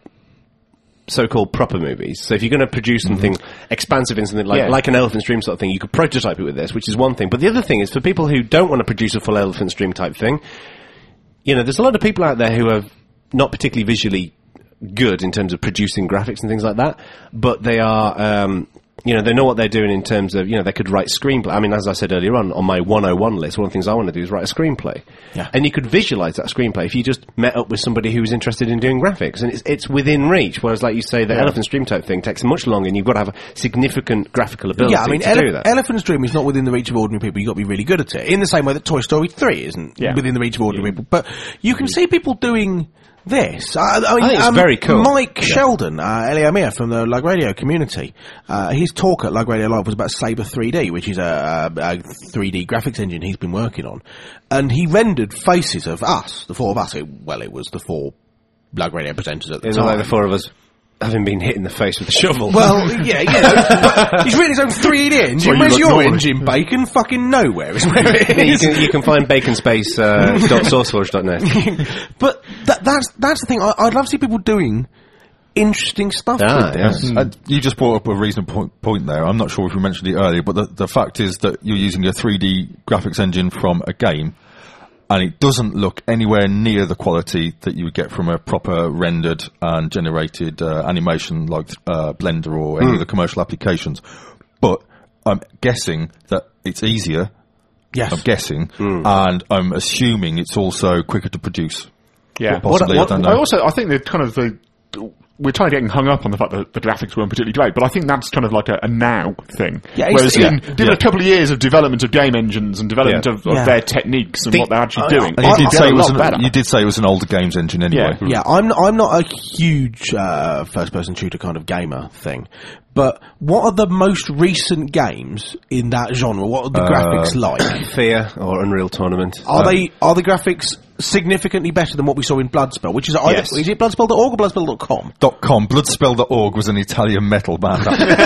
so-called proper movies. So if you're going to produce something expansive in something like, Yeah. like an Elephant's Dream sort of thing, you could prototype it with this, which is one thing. But the other thing is for people who don't want to produce a full Elephant's Dream type thing, you know, there's a lot of people out there who are not particularly visually good in terms of producing graphics and things like that, but they are, um, you know, they know what they're doing in terms of, you know, they could write screenplay. I mean, as I said earlier on, on my one oh one list, one of the things I want to do is write a screenplay. Yeah. And you could visualize that screenplay if you just met up with somebody who was interested in doing graphics. And it's, it's within reach, whereas, like you say, the Elephant's Dream type thing takes much longer, and you've got to have a significant graphical ability Yeah, I mean, to Ele- do that. Elephant's Dream is not within the reach of ordinary people. You've got to be really good at it. In the same way that Toy Story three isn't Yeah. within the reach of ordinary people. But you can see people doing this. I, I mean, I think it's um, very cool. Mike Sheldon, uh, Eliomir from the Lug Radio community, uh, his talk at Lug Radio Live was about Sabre three D, which is a, a, a three D graphics engine he's been working on. And he rendered faces of us, the four of us. It, well, it was the four Lug Radio presenters at the It's time. like the four of us having been hit in the face with a shovel. Well, yeah, you know, but he's written his own three D engine. Well, you Where's look your normal. engine, Bacon? Fucking nowhere is where it Yeah, you is. can, you can find baconspace uh, dot sourceforge dot net. But that, that's that's the thing. I, I'd love to see people doing interesting stuff. Ah, with yes. this. Uh, you just brought up a reasonable point, point there. I'm not sure if you mentioned it earlier, but the, the fact is that you're using a three D graphics engine from a game, and it doesn't look anywhere near the quality that you would get from a proper rendered and generated uh, animation like uh, Blender or any of the commercial applications. But I'm guessing that it's easier. Yes. I'm guessing, and I'm assuming it's also quicker to produce. Yeah. Possibly, I don't know. I also, I think that kind of the, we're kind of getting hung up on the fact that the graphics weren't particularly great, but I think that's kind of like a, a now thing. Yeah, it's- Whereas yeah, in, given yeah. a couple of years of development of game engines and development Yeah. of, of Yeah. their techniques and The- what they're actually I- doing, And you I- did I- say they're it a was lot an, better. you did say it was an older games engine anyway. Yeah. Yeah, I'm not, I'm not a huge uh, first-person shooter kind of gamer thing, but what are the most recent games in that genre? What are the Uh, graphics like? Fear or Unreal Tournament. Are they are the graphics significantly better than what we saw in Bloodspell? Which is either, Yes. is it bloodspell dot org or bloodspell dot com? Dot com. Bloodspell dot org was an Italian metal band.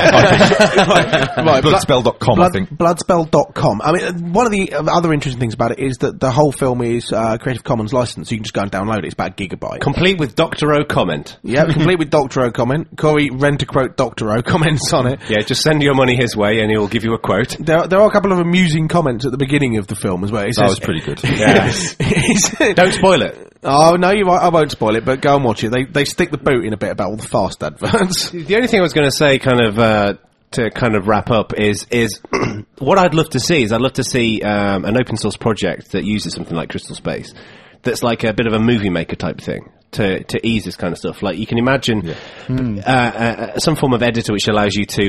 I think. right, Bloodspell dot com, I think. Bloodspell dot com. I mean, uh, one of the uh, other interesting things about it is that the whole film is uh, Creative Commons licensed, so you can just go and download it. It's about a gigabyte. Complete with Doctor O comment. Yeah, complete with Doctor O comment. Corey, rent a quote Doctor O comments on it. Yeah, just send your money his way and he'll give you a quote. There, there are a couple of amusing comments at the beginning of the film as well. It That says- was pretty good. Yes. It's- Don't spoil it. Oh no, you won't, I won't spoil it, but go and watch it. They they stick the boot in a bit about all the fast adverts. The only thing I was going to say, kind of, uh, to kind of wrap up, is is what I'd love to see is I'd love to see um, an open source project that uses something like Crystal Space, that's like a bit of a movie maker type thing to to ease this kind of stuff. Like you can imagine uh, uh, some form of editor which allows you to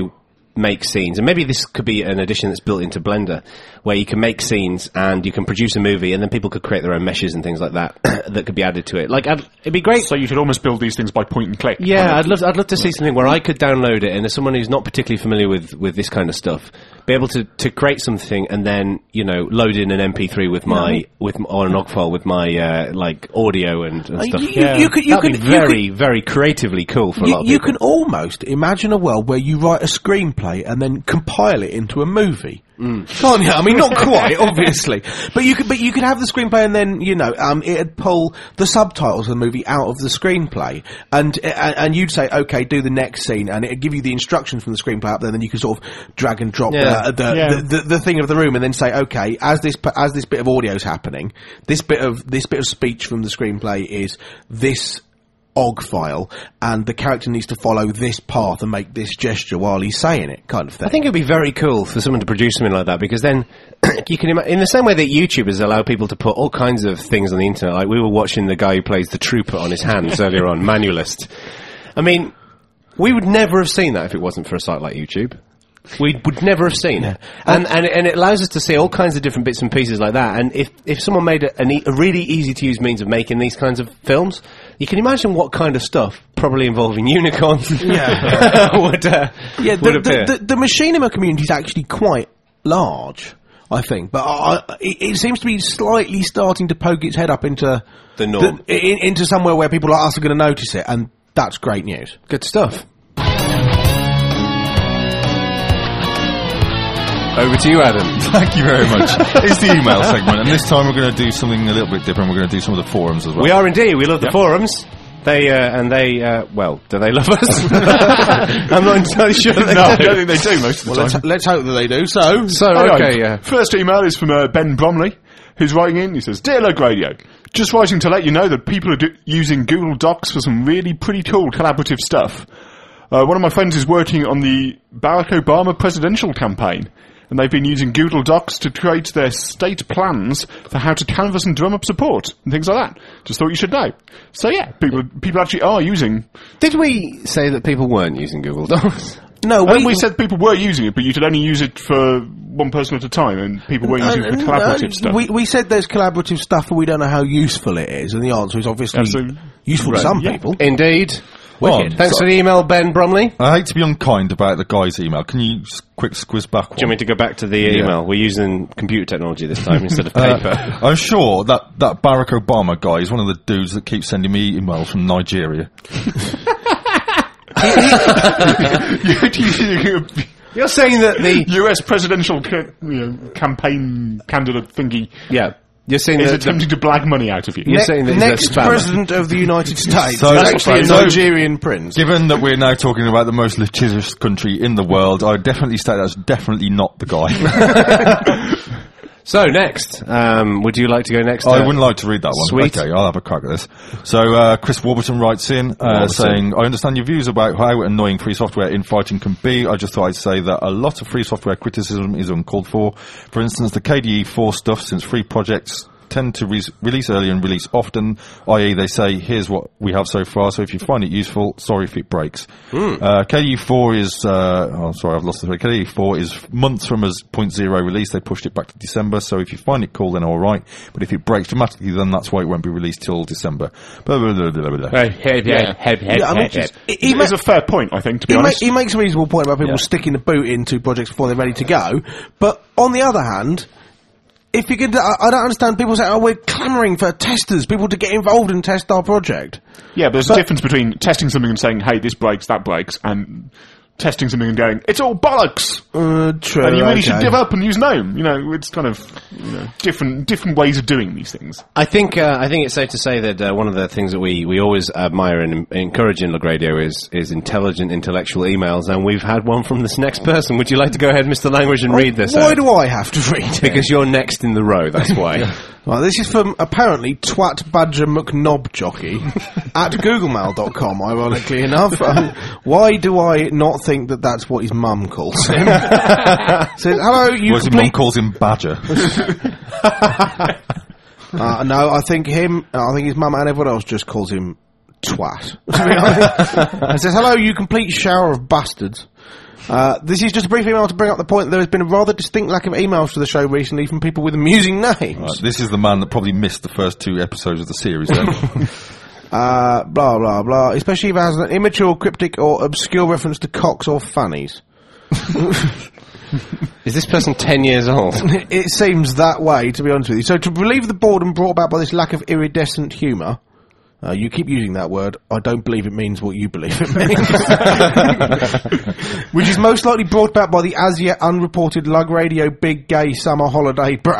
make scenes, and maybe this could be an addition that's built into Blender, where you can make scenes and you can produce a movie, and then people could create their own meshes and things like that that could be added to it. Like, I'd, it'd be great. So you could almost build these things by point and click. Yeah, I'd love, I'd love to see something where I could download it, and as someone who's not particularly familiar with, with this kind of stuff, be able to, to create something and then, you know, load in an M P three with my, yeah. with, or an O G file with my, uh, like, audio and, and stuff. You, you, you could, you That'd could, be very, you could, very creatively cool for a you, lot of you people. can almost imagine a world where you write a screenplay and then compile it into a movie. Mm. Can't you? I mean, not quite, obviously, but you could, but you could have the screenplay and then, you know, um, it'd pull the subtitles of the movie out of the screenplay, and and, and you'd say, okay, do the next scene, and it'd give you the instructions from the screenplay up there, and then you could sort of drag and drop Yeah. the, the, Yeah. the, the the thing of the room, and then say, okay, as this as this bit of audio's happening, this bit of this bit of speech from the screenplay is this O G file, and the character needs to follow this path and make this gesture while he's saying it, kind of thing. I think it'd be very cool for someone to produce something like that, because then you can, ima- in the same way that YouTubers allow people to put all kinds of things on the internet, like we were watching the guy who plays the trooper on his hands earlier on, Manualist. I mean, we would never have seen that if it wasn't for a site like YouTube. We would never have seen it. And, and, and it allows us to see all kinds of different bits and pieces like that. And if, if someone made a, an e- a really easy-to-use means of making these kinds of films, you can imagine what kind of stuff, probably involving unicorns, Yeah. would, uh, Yeah, would the, appear. the, the, the machinima community is actually quite large, I think, but I, I- it, it seems to be slightly starting to poke its head up into The norm. in, into somewhere where people like us are going to notice it, and that's great news. Good stuff. Over to you, Adam. Thank you very much. It's the email segment, and this time we're going to do something a little bit different. We're going to do some of the forums as well. We are indeed. We love the forums. They, uh, and they, uh, well, do they love us? I'm not entirely sure they No, I do. don't think they do most of the Well, time. let's, let's hope that they do. So, So, Anyway, okay, yeah. First email is from uh, Ben Bromley, who's writing in. He says, Dear Lug Radio, just writing to let you know that people are do- using Google Docs for some really pretty cool collaborative stuff. Uh, one of my friends is working on the Barack Obama presidential campaign, and they've been using Google Docs to create their state plans for how to canvass and drum up support and things like that. Just thought you should know. So yeah, people people actually are using. Did we say that people weren't using Google Docs? no, We, we said people were using it, but you could only use it for one person at a time, and people weren't using it for collaborative uh, stuff. We, we said there's collaborative stuff, but we don't know how useful it is, and the answer is obviously Absolutely. useful Right, to some yeah. people. Indeed. Well, Wicked. Thanks for the email, Ben Bromley. Do I hate to be unkind about the guy's email. Can you s- quick squiz back one? you want me to go back to the Yeah. email? We're using computer technology this time instead of Uh, paper. I'm sure that, that Barack Obama guy is one of the dudes that keeps sending me emails from Nigeria. You're saying that the... U S presidential ca- you know, campaign candidate thingy Yeah. You're saying is that... the- attempting to blag money out of you. You're saying that he's a Next spammer. president of the United States So- is actually a so- Nigerian prince. Given that we're now talking about the most litigious country in the world, I would definitely say that's definitely not the guy. So, next. Um, would you like to go next? I uh, wouldn't like to read that one. Sweet. Okay, I'll have a crack at this. So, uh, Chris Warburton writes in, uh, Warburton. saying, I understand your views about how annoying free software infighting can be. I just thought I'd say that a lot of free software criticism is uncalled for. For instance, the K D E four stuff, since free projects tend to re- release early and release often, that is they say, here's what we have so far, so if you find it useful, sorry if it breaks. Mm. Uh, K D E four is, uh, oh sorry, I've lost the K D E four is months from as point zero release, they pushed it back to December, so if you find it cool, then alright, but if it breaks dramatically, then that's why it won't be released till December. Blah, blah, blah, blah, blah. Hey, hey, Yeah. hey, hey, Yeah, I mean, hey, he, he, It ma- is a fair point, I think, to be he, ma- honest. he makes a reasonable point about people Yeah. sticking the boot into projects before they're ready to go, but on the other hand, if you could, I, I don't understand people saying, oh, we're clamouring for testers, people to get involved and test our project. Yeah, but there's But- a difference between testing something and saying, hey, this breaks, that breaks, and testing something and going, it's all bollocks! Uh, true. And you really okay. should give up and use GNOME. You know, it's kind of you know, different different ways of doing these things. I think uh, I think it's safe to say that uh, one of the things that we, we always admire and encourage in Lug Radio is is intelligent, intellectual emails, and we've had one from this next person. Would you like to go ahead, Mister Language, and read this? Why out? do I have to read it? Because you're next in the row. That's why. Well, this is from, apparently, Twat Badger McNob Jockey at googlemail dot com, ironically enough. Um, why do I not think that that's what his mum calls him? Says, hello, you Whereas his complete... mum calls him Badger. uh, no, I think him, I think his mum and everyone else just calls him Twat. To be honest. And says, hello, you complete shower of bastards. Uh, this is just a brief email to bring up the point that there has been a rather distinct lack of emails to the show recently from people with amusing names. Right, this is the man that probably missed the first two episodes of the series then. uh, blah, blah, blah. Especially if it has an immature, cryptic, or obscure reference to cocks or fannies. Is this person ten years old? It seems that way, to be honest with you. So to relieve the boredom brought about by this lack of iridescent humour, uh, you keep using that word, I don't believe it means what you believe it means. Which is most likely brought about by the as yet unreported Lug Radio Big Gay Summer Holiday Break.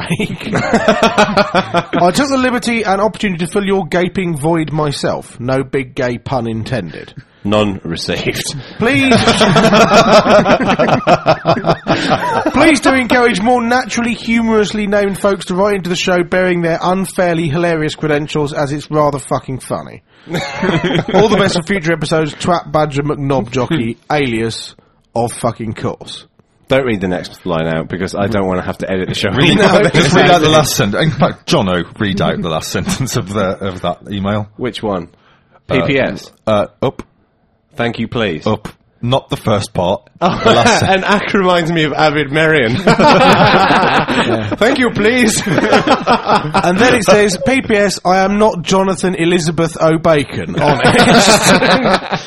I took the liberty and opportunity to fill your gaping void myself. No big gay pun intended. None received. Please, please do encourage more naturally, humorously named folks to write into the show bearing their unfairly hilarious credentials, as it's rather fucking funny. All the best for future episodes. Twat Badger McNobjockey, alias of fucking course. Don't read the next line out, because I don't want to have to edit the show. Read, no, just read out the last sentence. In fact, Jono, read out the last sentence of the of that email. Which one? P P S? Uh, uh, up. Thank you, please. Up. Not the first part. Oh, the last and Ack reminds me of Avid Marion. Thank you, please. And then it says, P P S, I am not Jonathan Elizabeth O'Bacon, honest.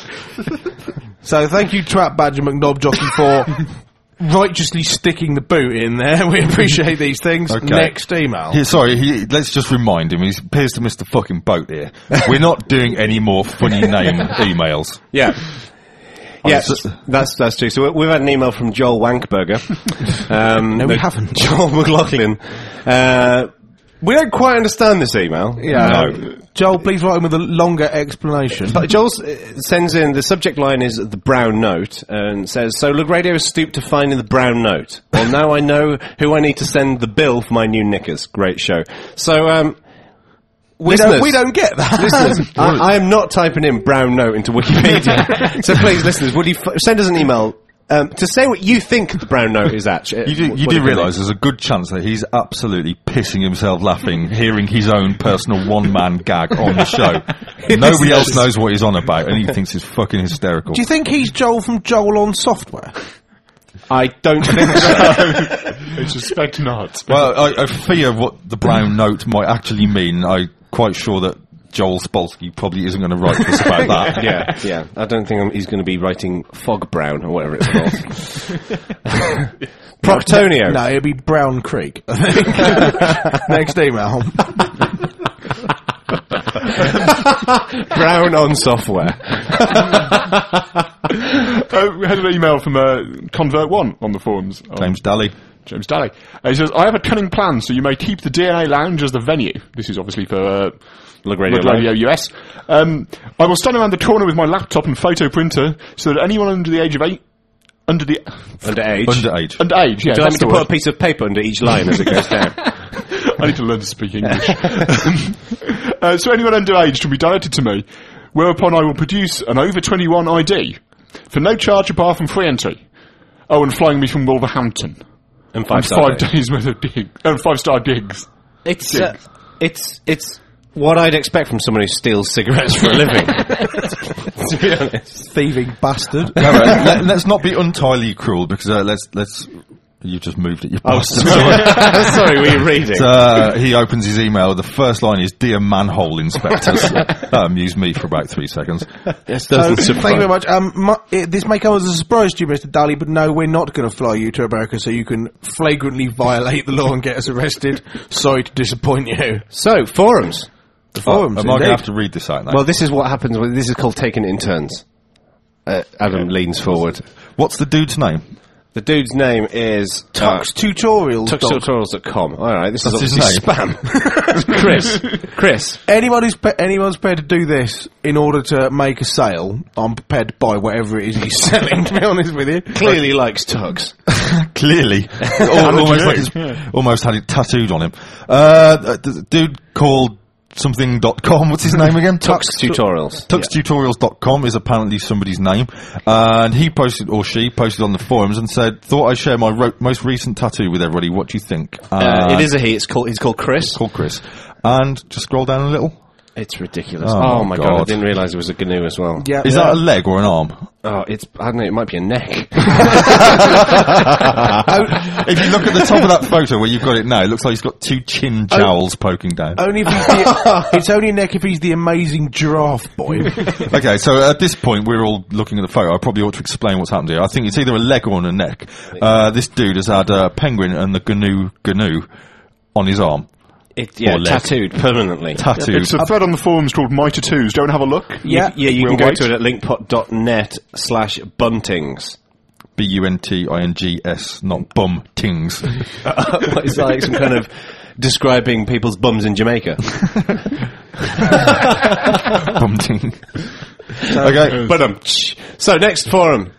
So thank you, Twat Badger McNobjockey, for righteously sticking the boot in there. We appreciate these things. Okay. Next email. He, sorry, he, let's just remind him, he appears to miss the fucking boat here. We're not doing any more funny name emails. Yeah. Yes, that's that's true. So we've had an email from Joel Wankberger. Um, no, we haven't. Joel McLaughlin. Uh, we don't quite understand this email. Yeah. No. Joel, please write in with a longer explanation. But Joel uh, sends in, the subject line is the brown note, and says, so Lug Radio has stooped to finding the brown note. Well, now I know who I need to send the bill for my new knickers. Great show. So, um... We don't, we don't get that. Listeners, I, I am not typing in brown note into Wikipedia. So please, listeners, would you f- send us an email um, to say what you think the brown note is actually? You do, you do realise there's a good chance that he's absolutely pissing himself laughing, hearing his own personal one-man gag on the show. Nobody else knows what he's on about, and he thinks it's fucking hysterical. Do you think he's Joel from Joel on Software? I don't think so. I suspect not. Well, I, I fear what the brown note might actually mean. I'm quite sure that Joel Spolsky probably isn't going to write this about that. Yeah, yeah. I don't think I'm, he's going to be writing Fog Brown or whatever it's called. Proctonio. No, it'll be Brown Creek. Next email. Brown on software. uh, we had an email from uh, Convert One on the forums. James Daly. James Daly. Uh, he says, I have a cunning plan, so you may keep the D N A Lounge as the venue. This is obviously for uh, Lug Radio, Lug Radio U S. Um, I will stand around the corner with my laptop and photo printer so that anyone under the age of eight... Under the... Underage. Underage. Underage, yeah. Do you like me to put a piece of paper under each line as it goes down? I need to learn to speak English. uh, so anyone underage can be directed to me, whereupon I will produce an over twenty-one I D for no charge apart from free entry. Oh, and flying me from Wolverhampton. And five, and five days worth of dig, uh, five star gigs. It's uh, it's it's what I'd expect from someone who steals cigarettes for a living. To be honest, thieving bastard. No, uh, let, let's not be entirely cruel, because uh, let's let's. You just moved it, you oh, bastard. Sorry, sorry, were you reading? So, uh, he opens his email. The first line is, Dear Manhole Inspectors. That amused me for about three seconds. Yes, so, thank you very much. Um, my, it, this may come as a surprise to you, Mister Daly, but no, we're not going to fly you to America so you can flagrantly violate the law and get us arrested. Sorry to disappoint you. So, forums. The forums, oh, am I going to have to read this out now? Well, this is what happens. When, this is called taking it in turns. Uh, Adam yeah. leans forward. What's the dude's name? The dude's name is Tux Tutorials. Tux Tutorials dot com. All right, this That's is his obviously name. spam. Chris, Chris. Anyone who's pe- anyone's prepared to do this in order to make a sale, I'm prepared to buy whatever it is he's selling. To be honest with you, clearly likes Tugs. Clearly, almost, like he's, almost had it tattooed on him. Uh, the dude called something dot com. What's his name again? Tux Tutorials. Tux Tutorials dot com is apparently somebody's name. Uh, and he posted, or she posted on the forums and said, thought I'd share my ro- most recent tattoo with everybody. What do you think? Uh, uh, it is a he. It's called, he's called Chris. It's called Chris. And just scroll down a little. It's ridiculous. Oh, oh my god. god, I didn't realise it was a G N U as well. Yeah, is yeah. that a leg or an arm? Oh, it's, I don't know, it might be a neck. If you look at the top of that photo where you've got it now, it looks like he's got two chin jowls poking down. Only if he's the, it's only neck if he's the amazing giraffe boy. Okay, so at this point we're all looking at the photo. I probably ought to explain what's happened here. I think it's either a leg or a neck. Uh, this dude has had a penguin and the GNU GNU on his arm. It, yeah, Or leg. tattooed permanently. Tattooed. It's a thread on the forums called My Tattoos. Don't have a look. Yeah. Yeah, you We'll can go wait. to it at linkpot.net slash buntings. B U N T I N G S, not bum tings. It's like some kind of describing people's bums in Jamaica. Bum ting. Okay. But um, so next forum.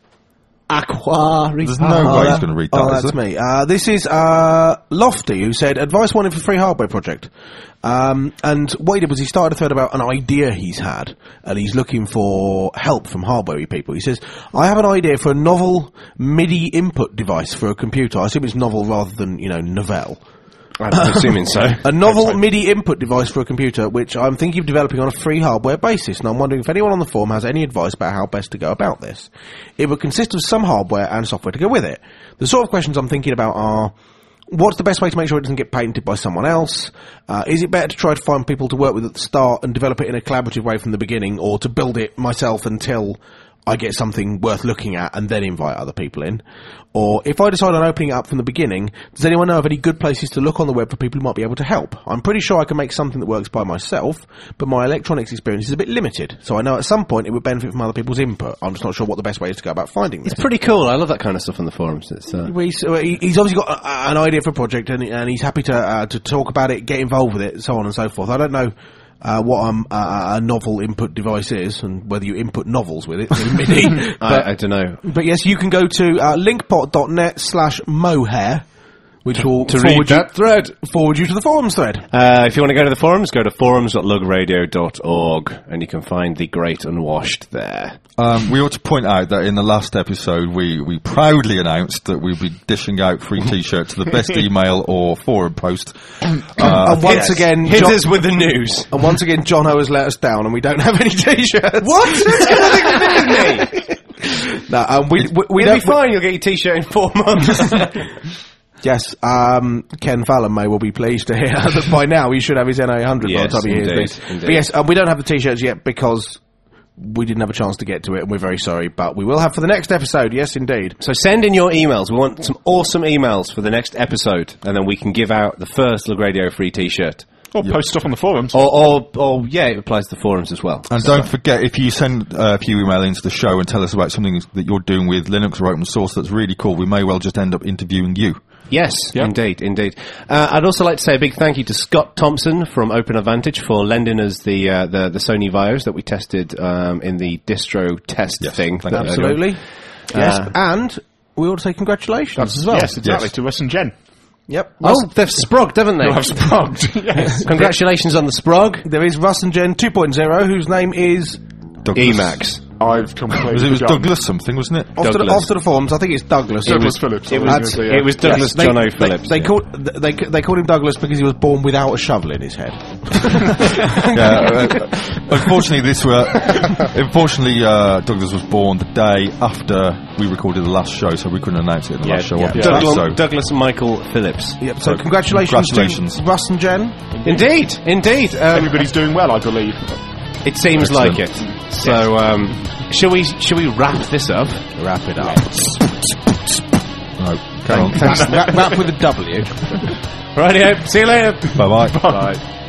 Aquari. There's no way he's that- going to read that, Oh, is that's there? me. Uh, this is uh, Lofty, who said, advice wanted for free hardware project. Um, and what he did was he started a thread about an idea he's had, and he's looking for help from hardware people. He says, I have an idea for a novel MIDI input device for a computer. I assume it's novel rather than, you know, novelle. I'm assuming so. A novel MIDI input device for a computer, which I'm thinking of developing on a free hardware basis, and I'm wondering if anyone on the forum has any advice about how best to go about this. It would consist of some hardware and software to go with it. The sort of questions I'm thinking about are, what's the best way to make sure it doesn't get patented by someone else? Uh, is it better to try to find people to work with at the start and develop it in a collaborative way from the beginning, or to build it myself until I get something worth looking at and then invite other people in? Or if I decide on opening it up from the beginning, does anyone know of any good places to look on the web for people who might be able to help? I'm pretty sure I can make something that works by myself, but my electronics experience is a bit limited, so I know at some point it would benefit from other people's input. I'm just not sure what the best way is to go about finding this. It's pretty cool. I love that kind of stuff on the forums. It's, uh, He's, uh, he- he's obviously got a, an idea for a project, and, and he's happy to uh, to talk about it, get involved with it, so on and so forth. I don't know uh, what um, uh, a novel input device is, and whether you input novels with it through MIDI. I, I don't know. But yes, you can go to uh, linkpot.net slash mohair, which will To forward read you, that thread. forward you to the forums thread. Uh, if you want to go to the forums, go to forums dot lug radio dot org, and you can find the Great Unwashed there. Um, we ought to point out that in the last episode we, we proudly announced that we'd be dishing out free t-shirts to the best email or forum post. Uh, and once Yes. again, hit John, us with the news. and once again, John O has let us down, and we don't have any t-shirts. What? That's got nothing to do with me. No, um, we we, we It'll don't. be fine. You'll get your t-shirt in four months. Yes, um, Ken Fallon may well be pleased to hear that by now he should have his N A one hundred by Yes, the time he hears indeed, this. indeed. But yes, um, we don't have the t-shirts yet because we didn't have a chance to get to it, and we're very sorry, but we will have for the next episode, yes indeed. So send in your emails. We want some awesome emails for the next episode, and then we can give out the first Lug Radio free t-shirt. Or post stuff on the forums. Or, or, or, yeah, it applies to the forums as well. And don't forget, if you send uh, a few email into the show and tell us about something that you're doing with Linux or open source that's really cool, we may well just end up interviewing you. Yes, Yeah. indeed, indeed. Uh, I'd also like to say a big thank you to Scott Thompson from Open Advantage for lending us the uh, the, the Sony Vios that we tested um, in the distro test Yes, thing. thank you. Absolutely. Yes, Uh, and we ought to say congratulations as well. Yes, exactly. Yes. To Russ and Jen. Yep. Oh, they've sprogged, haven't they? I've sprugged. Yes. Congratulations on the sprog. There is Russ and Jen two point oh, whose name is Douglas. Emacs. I've completely Was it, it was forgotten. Douglas something, wasn't it? off to, the, Douglas. off to the forums. I think it's Douglas. Douglas Phillips. It I was, gonna say, yeah. it was Douglas Yes, they- John O. they- Phillips. They, yeah. called they they called him Douglas because he was born without a shovel in his head. Yeah, uh, unfortunately, this were. Unfortunately, uh, Douglas was born the day after we recorded the last show, so we couldn't announce it in the Yeah, last show. yeah. obviously, Douglas, so- Douglas Michael Phillips. Yep. So So, congratulations, congratulations. to Russ and Jen. Indeed, indeed. Um, Everybody's doing well, I believe. it seems like it. So, um, shall we shall we wrap this up? Wrap it up. No, carry on. wrap, wrap with a W. Rightio. See you later. Bye bye. Bye.